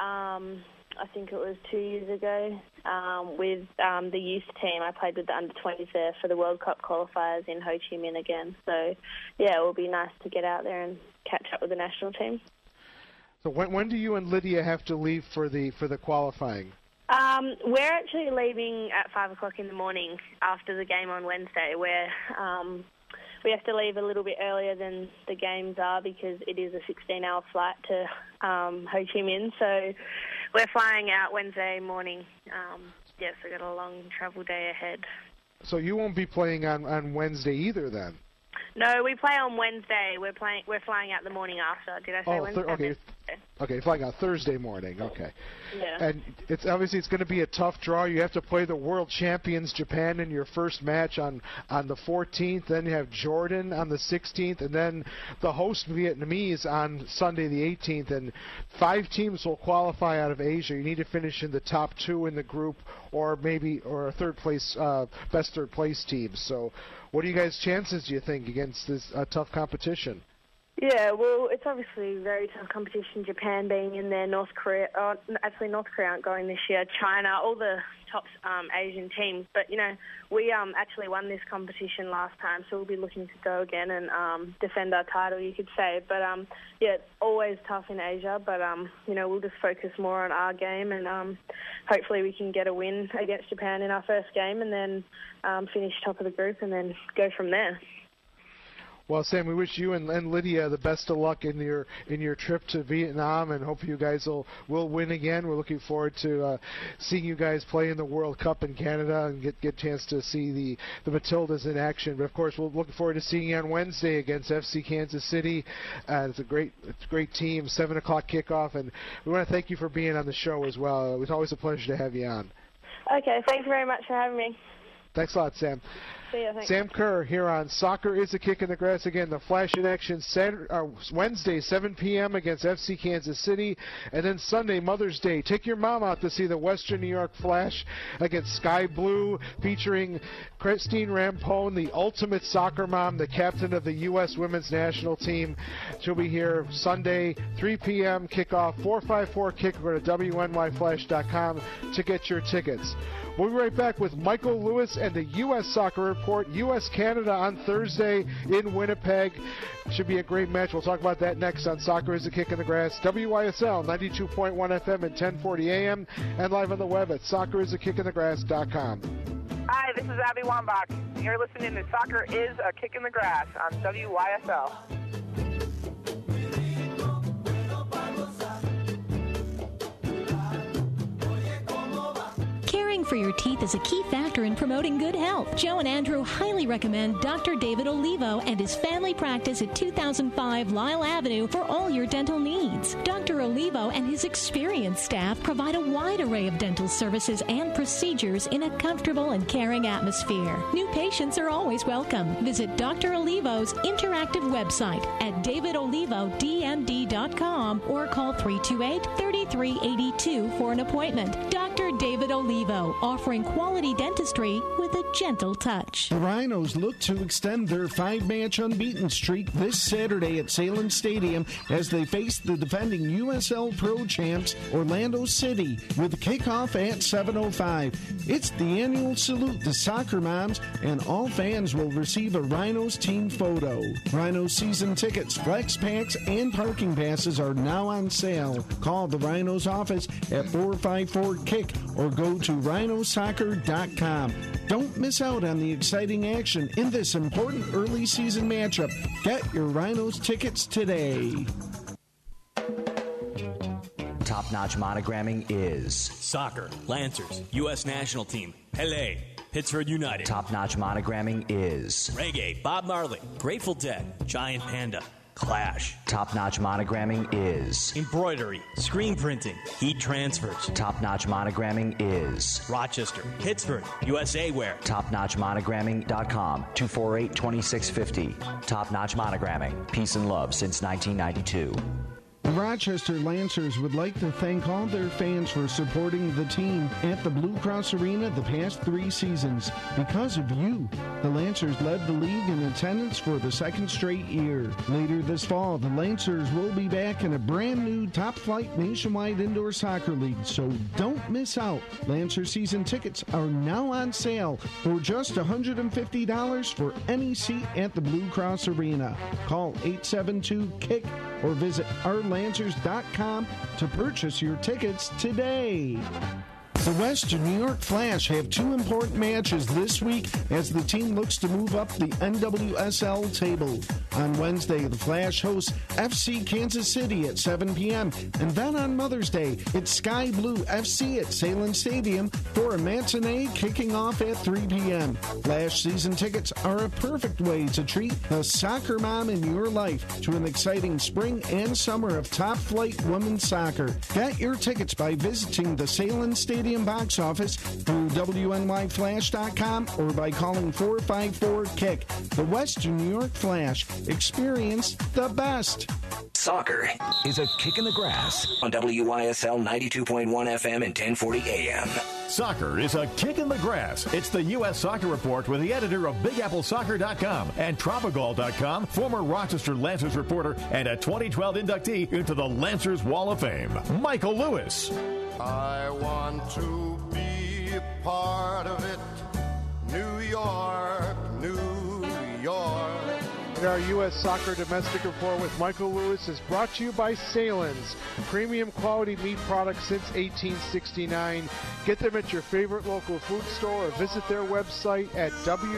Q: I think it was 2 years ago with the youth team. I played with the under-20s there for the World Cup qualifiers in Ho Chi Minh again. So, yeah, it will be nice to get out there and catch up with the national team.
C: So when do you and Lydia have to leave for the qualifying?
Q: We're actually leaving at 5 o'clock in the morning after the game on Wednesday, where we have to leave a little bit earlier than the games are because it is a 16-hour flight to Ho Chi Minh. So we're flying out Wednesday morning. So we've got a long travel day ahead.
C: So you won't be playing on Wednesday either then?
Q: No, we play on Wednesday. We're flying out the morning after. Did I say Wednesday?
C: Okay, flying out Thursday morning. Okay.
Q: Yeah.
C: And it's going to be a tough draw. You have to play the world champions Japan in your first match on the 14th. Then you have Jordan on the 16th, and then the host Vietnamese on Sunday the 18th. And 5 teams will qualify out of Asia. You need to finish in the top 2 in the group, or a third place, best third place team. So, what are you guys' chances, do you think, against this tough competition?
Q: Yeah, well, it's obviously a very tough competition, Japan being in there, North Korea aren't going this year, China, all the top Asian teams. But, we actually won this competition last time, so we'll be looking to go again and defend our title, you could say. But, it's always tough in Asia, but, we'll just focus more on our game and hopefully we can get a win against Japan in our first game and then finish top of the group and then go from there.
C: Well, Sam, we wish you and Lydia the best of luck in your trip to Vietnam, and hope you guys will win again. We're looking forward to seeing you guys play in the World Cup in Canada and get a chance to see the Matildas in action. But of course, we're looking forward to seeing you on Wednesday against FC Kansas City. It's a great team. 7 o'clock kickoff, and we want to thank you for being on the show as well. It was always a pleasure to have you on.
Q: Okay, thanks very much for having me.
C: Thanks a lot, Sam.
Q: See ya, thanks.
C: Sam Kerr here on Soccer is a Kick in the Grass. Again, the Flash in action Wednesday, 7 p.m. against FC Kansas City. And then Sunday, Mother's Day. Take your mom out to see the Western New York Flash against Sky Blue, featuring Christine Rampone, the ultimate soccer mom, the captain of the U.S. women's national team. She'll be here Sunday, 3 p.m. kickoff, 454-KICK. Go to WNYFlash.com to get your tickets. We'll be right back with Michael Lewis and the U.S. Soccer Report. U.S.-Canada on Thursday in Winnipeg. Should be a great match. We'll talk about that next on Soccer is a Kick in the Grass. WYSL 92.1 FM and 1040 AM, and live on the web at soccerisakickinthegrass.com.
R: Hi, this is Abby Wambach. You're listening to Soccer is a Kick in the Grass on WYSL.
K: Caring for your teeth is a key factor in promoting good health. Joe and Andrew highly recommend Dr. David Olivo and his family practice at 2005 Lyle Avenue for all your dental needs. Dr. Olivo and his experienced staff provide a wide array of dental services and procedures in a comfortable and caring atmosphere. New patients are always welcome. Visit Dr. Olivo's interactive website at davidolivodmd.com or call 328-3382 for an appointment. Dr. David Olivo, offering quality dentistry with a gentle touch.
J: The Rhinos look to extend their 5-match unbeaten streak this Saturday at Salem Stadium as they face the defending USL Pro champs Orlando City with kickoff at 7:05. It's the annual salute to soccer moms, and all fans will receive a Rhinos team photo. Rhinos season tickets, flex packs, and parking passes are now on sale. Call the Rhinos office at 454-KICK or go to rhinosoccer.com. Don't miss out on the exciting action in this important early season matchup. Get your Rhinos tickets today.
F: Top-notch monogramming is
S: Soccer, Lancers, U.S. National Team, Pele, Pittsburgh United.
F: Top-notch monogramming is
S: Reggae, Bob Marley, Grateful Dead, Giant Panda, Clash.
F: Top-notch monogramming is
S: Embroidery, Screen Printing, Heat Transfers.
F: Top-notch monogramming is
S: Rochester, Pittsburgh, USA Wear.
F: TopNotchMonogramming.com, 248-2650. Top-notch monogramming, peace and love since 1992.
J: The Rochester Lancers would like to thank all their fans for supporting the team at the Blue Cross Arena the past 3 seasons. Because of you, the Lancers led the league in attendance for the 2nd straight year. Later this fall, the Lancers will be back in a brand new top-flight nationwide indoor soccer league, so don't miss out. Lancer season tickets are now on sale for just $150 for any seat at the Blue Cross Arena. Call 872-KICK or visit ourlancers.com to purchase your tickets today. The Western New York Flash have 2 important matches this week as the team looks to move up the NWSL table. On Wednesday, the Flash hosts FC Kansas City at 7 p.m. And then on Mother's Day, it's Sky Blue FC at Salem Stadium for a matinee kicking off at 3 p.m. Flash season tickets are a perfect way to treat the soccer mom in your life to an exciting spring and summer of top-flight women's soccer. Get your tickets by visiting the Salem Stadium box office through WNYFlash.com or by calling 454-KICK. The Western New York Flash. Experience the best.
L: Soccer is a kick in the grass on WYSL 92.1 FM and 1040 AM.
B: Soccer is a kick in the grass. It's the U.S. Soccer Report with the editor of BigAppleSoccer.com and Tropicol.com, former Rochester Lancers reporter and a 2012 inductee into the Lancers Wall of Fame, Michael Lewis.
T: I want to be a part of it. New York, New York.
C: And our U.S. Soccer Domestic Report with Michael Lewis is brought to you by Salens, premium quality meat products since 1869. Get them at your favorite local food store or visit their website at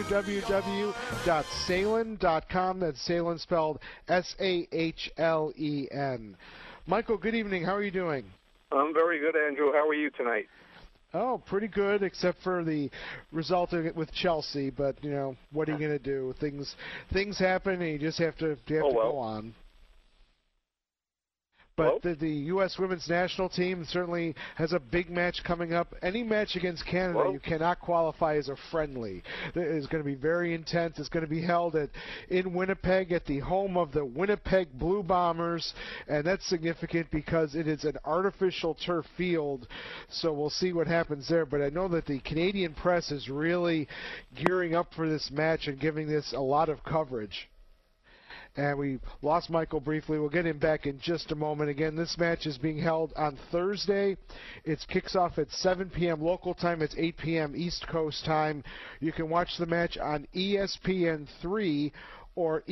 C: www.salen.com. That's Salen spelled S-A-H-L-E-N. Michael, good evening. How are you doing?
U: I'm very good, Andrew. How are you tonight?
C: Oh, pretty good, except for the result of it with Chelsea. But you know, what are you going to do? Things happen, and you just have to go on. But the U.S. women's national team certainly has a big match coming up. Any match against Canada, you cannot qualify as a friendly. It is going to be very intense. It's going to be held in Winnipeg at the home of the Winnipeg Blue Bombers, and that's significant because it is an artificial turf field, so we'll see what happens there. But I know that the Canadian press is really gearing up for this match and giving this a lot of coverage. And we lost Michael briefly. We'll get him back in just a moment. Again, this match is being held on Thursday. It kicks off at 7 p.m. local time. It's 8 p.m. East Coast time. You can watch the match on ESPN3 or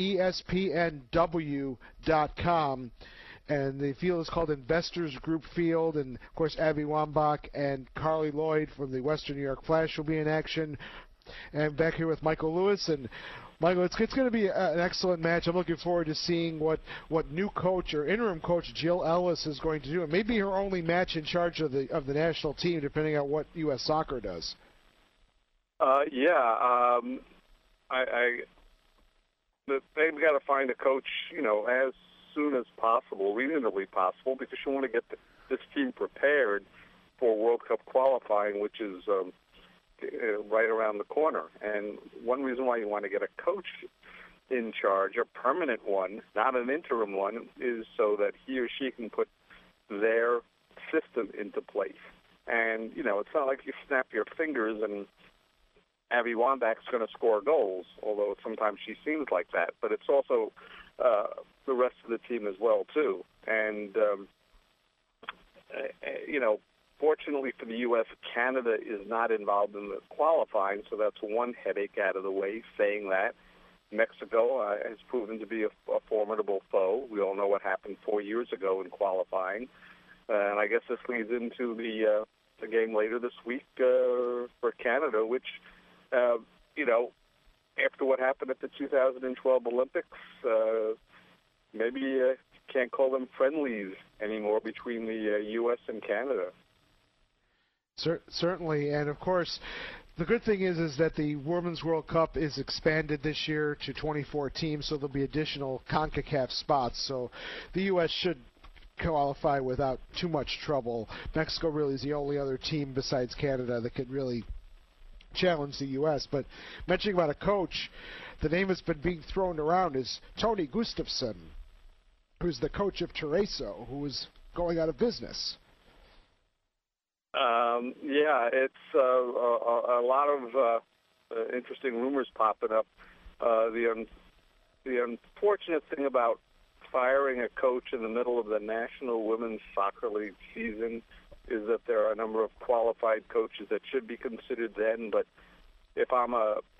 C: ESPNW.com. And the field is called Investors Group Field. And, of course, Abby Wambach and Carly Lloyd from the Western New York Flash will be in action. And back here with Michael Lewis. And Michael, it's going to be an excellent match. I'm looking forward to seeing what new coach or interim coach Jill Ellis is going to do. It may be her only match in charge of the national team, depending on what U.S. Soccer does.
U: They've got to find a coach, as soon as possible, reasonably possible, because you want to get this team prepared for World Cup qualifying, which is right around the corner. And one reason why you want to get a coach in charge, a permanent one, not an interim one, is so that he or she can put their system into place. And, it's not like you snap your fingers and Abby Wambach's going to score goals, although sometimes she seems like that. But it's also the rest of the team as well, too. And, fortunately for the U.S., Canada is not involved in the qualifying, so that's one headache out of the way. Saying that, Mexico has proven to be a formidable foe. We all know what happened 4 years ago in qualifying. And I guess this leads into the game later this week for Canada, which, after what happened at the 2012 Olympics, maybe you can't call them friendlies anymore between the U.S. and Canada.
C: Certainly, and of course, the good thing is that the Women's World Cup is expanded this year to 24 teams, so there'll be additional CONCACAF spots. So the U.S. should qualify without too much trouble. Mexico really is the only other team besides Canada that could really challenge the U.S. But mentioning about a coach, the name that's been being thrown around is Tony Gustafsson, who's the coach of Treviso, who is going out of business. It's a lot of interesting rumors popping up. The unfortunate thing about firing a coach in the middle of the National Women's Soccer League season is that there are a number of qualified coaches that should be considered then. But if I'm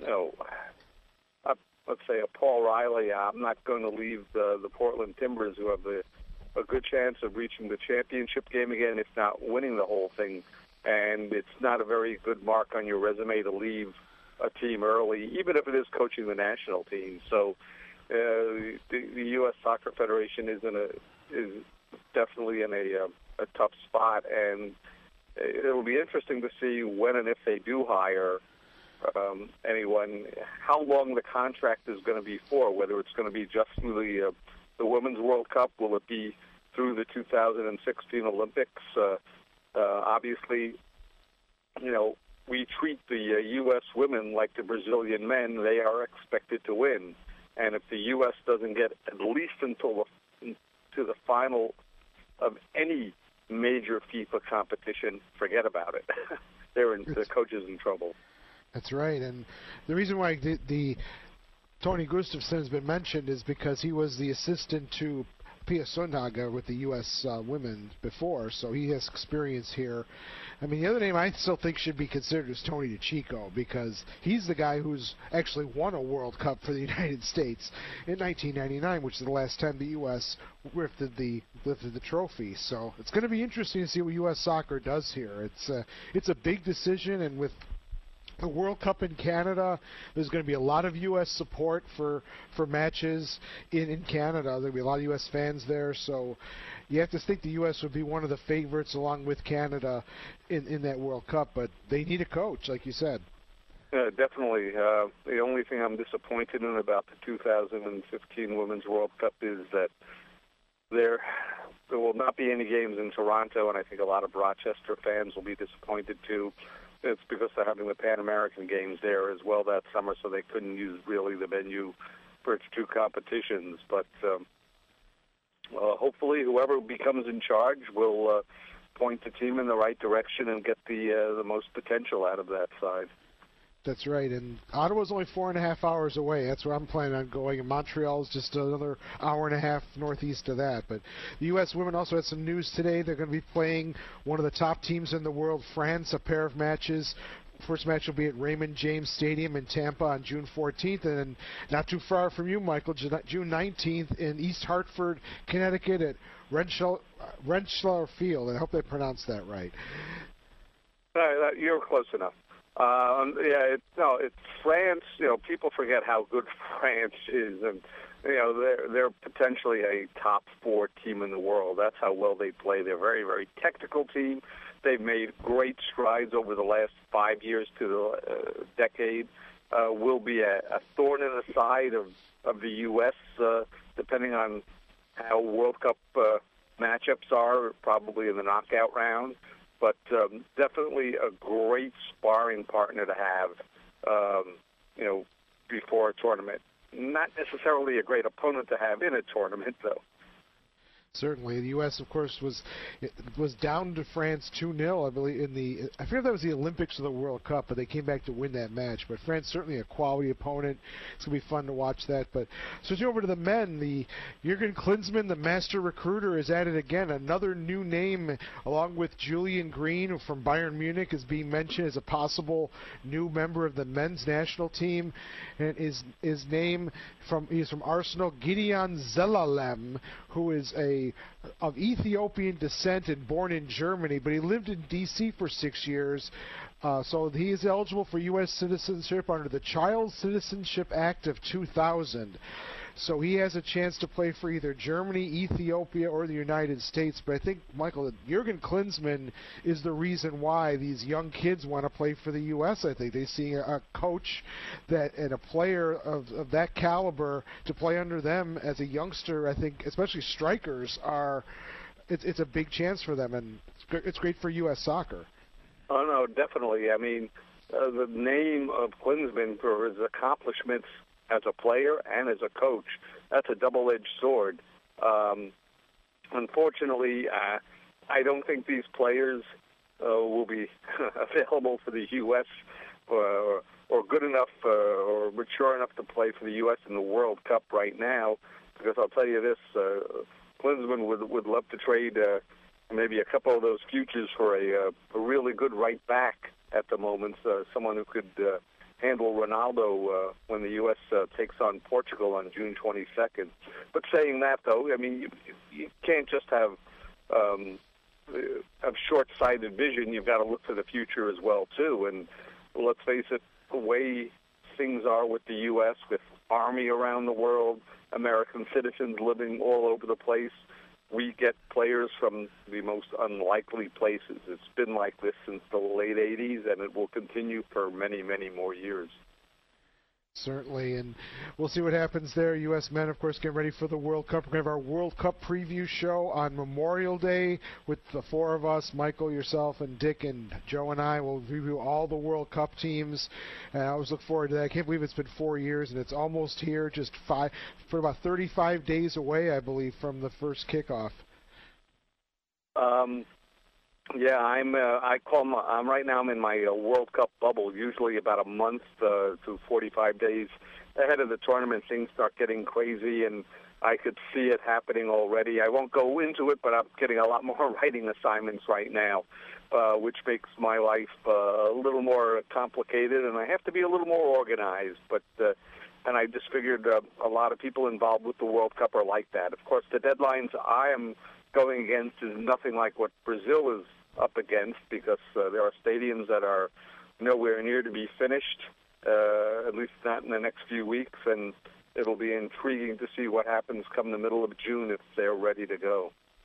C: let's say a Paul Riley, I'm not going to leave the Portland Timbers, who have a good chance of reaching the championship game again, if not winning the whole thing. And it's not a very good mark on your resume to leave a team early, even if it is coaching the national team. So the U.S. Soccer Federation is definitely in a tough spot, and it'll be interesting to see when and if they do hire anyone, how long the contract is going to be for, whether it's going to be just through the Women's World Cup, will it be through the 2016 Olympics? Obviously, we treat the U.S. women like the Brazilian men. They are expected to win. And if the U.S. doesn't get at least to the final of any major FIFA competition, forget about it. The coach is in trouble. That's right. And the reason why the Tony Gustafsson has been mentioned is because he was the assistant to Pia Sundhage with the U.S. women before, so he has experience here. I mean, the other name I still think should be considered is Tony DeCicco, because he's the guy who's actually won a World Cup for the United States in 1999, which is the last time the U.S. lifted the trophy. So it's going to be interesting to see what U.S. soccer does here. It's a big decision, and with the World Cup in Canada, there's going to be a lot of U.S. support for matches in Canada. There'll be a lot of U.S. fans there, so you have to think the U.S. would be one of the favorites along with Canada in that World Cup, but they need a coach, like you said.
U: Definitely. The only thing I'm disappointed in about the 2015 Women's World Cup is that there will not be any games in Toronto, and I think a lot of Rochester fans will be disappointed too. It's because they're having the Pan American Games there as well that summer, so they couldn't use really the venue for its two competitions. But hopefully, whoever becomes in charge will point the team in the right direction and get the most potential out of that side.
C: That's right, and Ottawa's only 4.5 hours away. That's where I'm planning on going, and Montreal's just another hour and a half northeast of that. But the U.S. women also had some news today. They're going to be playing one of the top teams in the world, France, a pair of matches. First match will be at Raymond James Stadium in Tampa on June 14th, and then not too far from you, Michael, June 19th in East Hartford, Connecticut at Rentschler Field. I hope I pronounced that right.
U: You're close enough. It's France. People forget how good France is, and they're potentially a top 4 team in the world. That's how well they play. They're a very, very technical team. They've made great strides over the last 5 years to the decade. Will be a thorn in the side of the U.S. Depending on how World Cup matchups are, probably in the knockout round. But definitely a great sparring partner to have, before a tournament. Not necessarily a great opponent to have in a tournament, though.
C: Certainly, the U.S. of course was down to France 2-0, I believe, I forget if that was the Olympics or the World Cup, but they came back to win that match. But France certainly a quality opponent. It's gonna be fun to watch that. But switching over to the men, the Jürgen Klinsmann, the master recruiter, is added again. Another new name, along with Julian Green, who from Bayern Munich is being mentioned as a possible new member of the men's national team. And his name he's from Arsenal, Gideon Zelalem, who is of Ethiopian descent and born in Germany, but he lived in D.C. for 6 years. So he is eligible for U.S. citizenship under the Child Citizenship Act of 2000. So he has a chance to play for either Germany, Ethiopia, or the United States. But I think, Michael, that Jürgen Klinsmann is the reason why these young kids want to play for the U.S. I think they see a coach and a player of that caliber to play under them as a youngster. I think, especially strikers, it's a big chance for them, and it's great for U.S. soccer.
U: Oh, no, definitely. I mean, the name of Klinsmann for his accomplishments as a player and as a coach, that's a double-edged sword. Unfortunately, I don't think these players will be available for the U.S. or good enough or mature enough to play for the U.S. in the World Cup right now, because I'll tell you this, Klinsmann would love to trade maybe a couple of those futures for a really good right back at the moment, someone who could handle Ronaldo when the U.S. takes on Portugal on June 22nd. But saying that, though, I mean, you can't just have short-sighted vision. You've got to look to the future as well, too. And let's face it, the way things are with the U.S., with Army around the world, American citizens living all over the place, we get players from the most unlikely places. It's been like this since the late 80s, and it will continue for many, many more years.
C: Certainly, and we'll see what happens there. U.S. men, of course, getting ready for the World Cup. We're going to have our World Cup preview show on Memorial Day with the 4 of us, Michael, yourself, and Dick, and Joe and I will review all the World Cup teams. And I always look forward to that. I can't believe it's been 4 years, and it's almost here, just for about 35 days away, I believe, from the first kickoff.
U: Yeah, I'm right now I'm in my World Cup bubble. Usually about a month to 45 days ahead of the tournament, things start getting crazy, and I could see it happening already. I won't go into it, but I'm getting a lot more writing assignments right now, which makes my life a little more complicated, and I have to be a little more organized. But and I just figured a lot of people involved with the World Cup are like that. Of course, the deadlines I am going against is nothing like what Brazil is up against, because there are stadiums that are nowhere near to be finished, at least not in the next few weeks, and it'll be intriguing to see what happens come the middle of June if they're ready to go.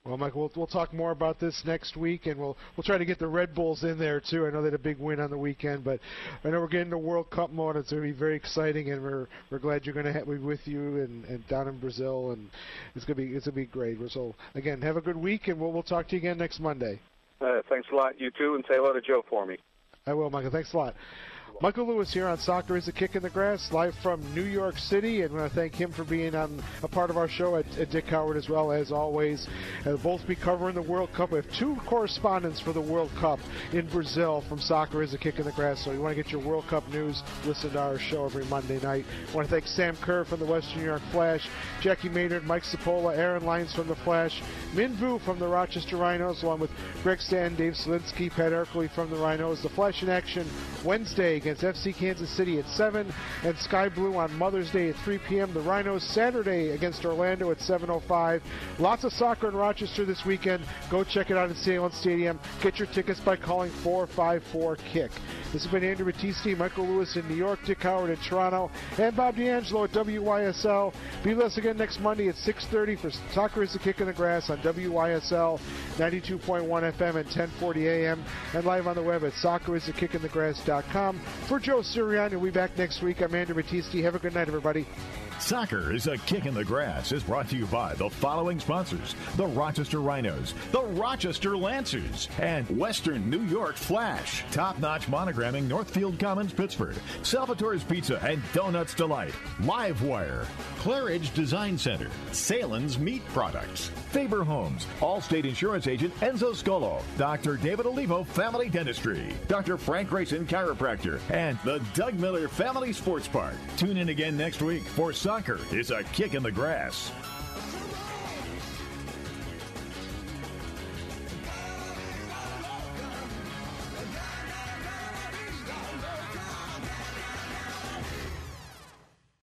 C: Well, Mike, we'll talk more about this next week, and we'll try to get the Red Bulls in there too. I know they had a big win on the weekend, but I know we're getting the World Cup mode. It's going to be very exciting, and we're glad you're going to be with you and down in Brazil, and it's going to be great. So again, have a good week, and we'll talk to you again next Monday.
U: Thanks a lot, you too, and say hello to Joe for me.
C: I will, Michael. Thanks a lot. Michael Lewis here on Soccer is a Kick in the Grass, live from New York City, and I want to thank him for being on a part of our show at Dick Howard as well, as always. They'll both be covering the World Cup. We have two correspondents for the World Cup in Brazil from Soccer is a Kick in the Grass, so you want to get your World Cup news, listen to our show every Monday night. I want to thank Sam Kerr from the Western New York Flash, Jackie Maynard, Mike Cipolla, Aaron Lyons from the Flash, Min Vu from the Rochester Rhinos, along with Greg Stanton, Dave Selinsky, Pat Erkley from the Rhinos. The Flash in action Wednesday against FC Kansas City at 7, and Sky Blue on Mother's Day at 3 p.m. The Rhinos Saturday against Orlando at 7:05. Lots of soccer in Rochester this weekend. Go check it out at Salem Stadium. Get your tickets by calling 454-KICK. This has been Andrew Battisti, Michael Lewis in New York, Dick Howard in Toronto, and Bob D'Angelo at WYSL. Be with us again next Monday at 6:30 for Soccer is the Kick in the Grass on WYSL 92.1 FM and 1040 AM, and live on the web at socceristhekickinthegrass.com. For Joe Sirianni, we'll be back next week. I'm Andrew Battisti. Have a good night, everybody.
B: Soccer is a Kick in the Grass is brought to you by the following sponsors: the Rochester Rhinos, the Rochester Lancers, and Western New York Flash, Top-Notch Monogramming, Northfield Commons, Pittsburgh, Salvatore's Pizza and Donuts Delight, Livewire, Claridge Design Center, Salen's Meat Products, Faber Homes, Allstate Insurance Agent Enzo Scolo, Dr. David Olivo Family Dentistry, Dr. Frank Grayson Chiropractor, and the Doug Miller Family Sports Park. Tune in again next week for Soccer is a Kick in the Grass.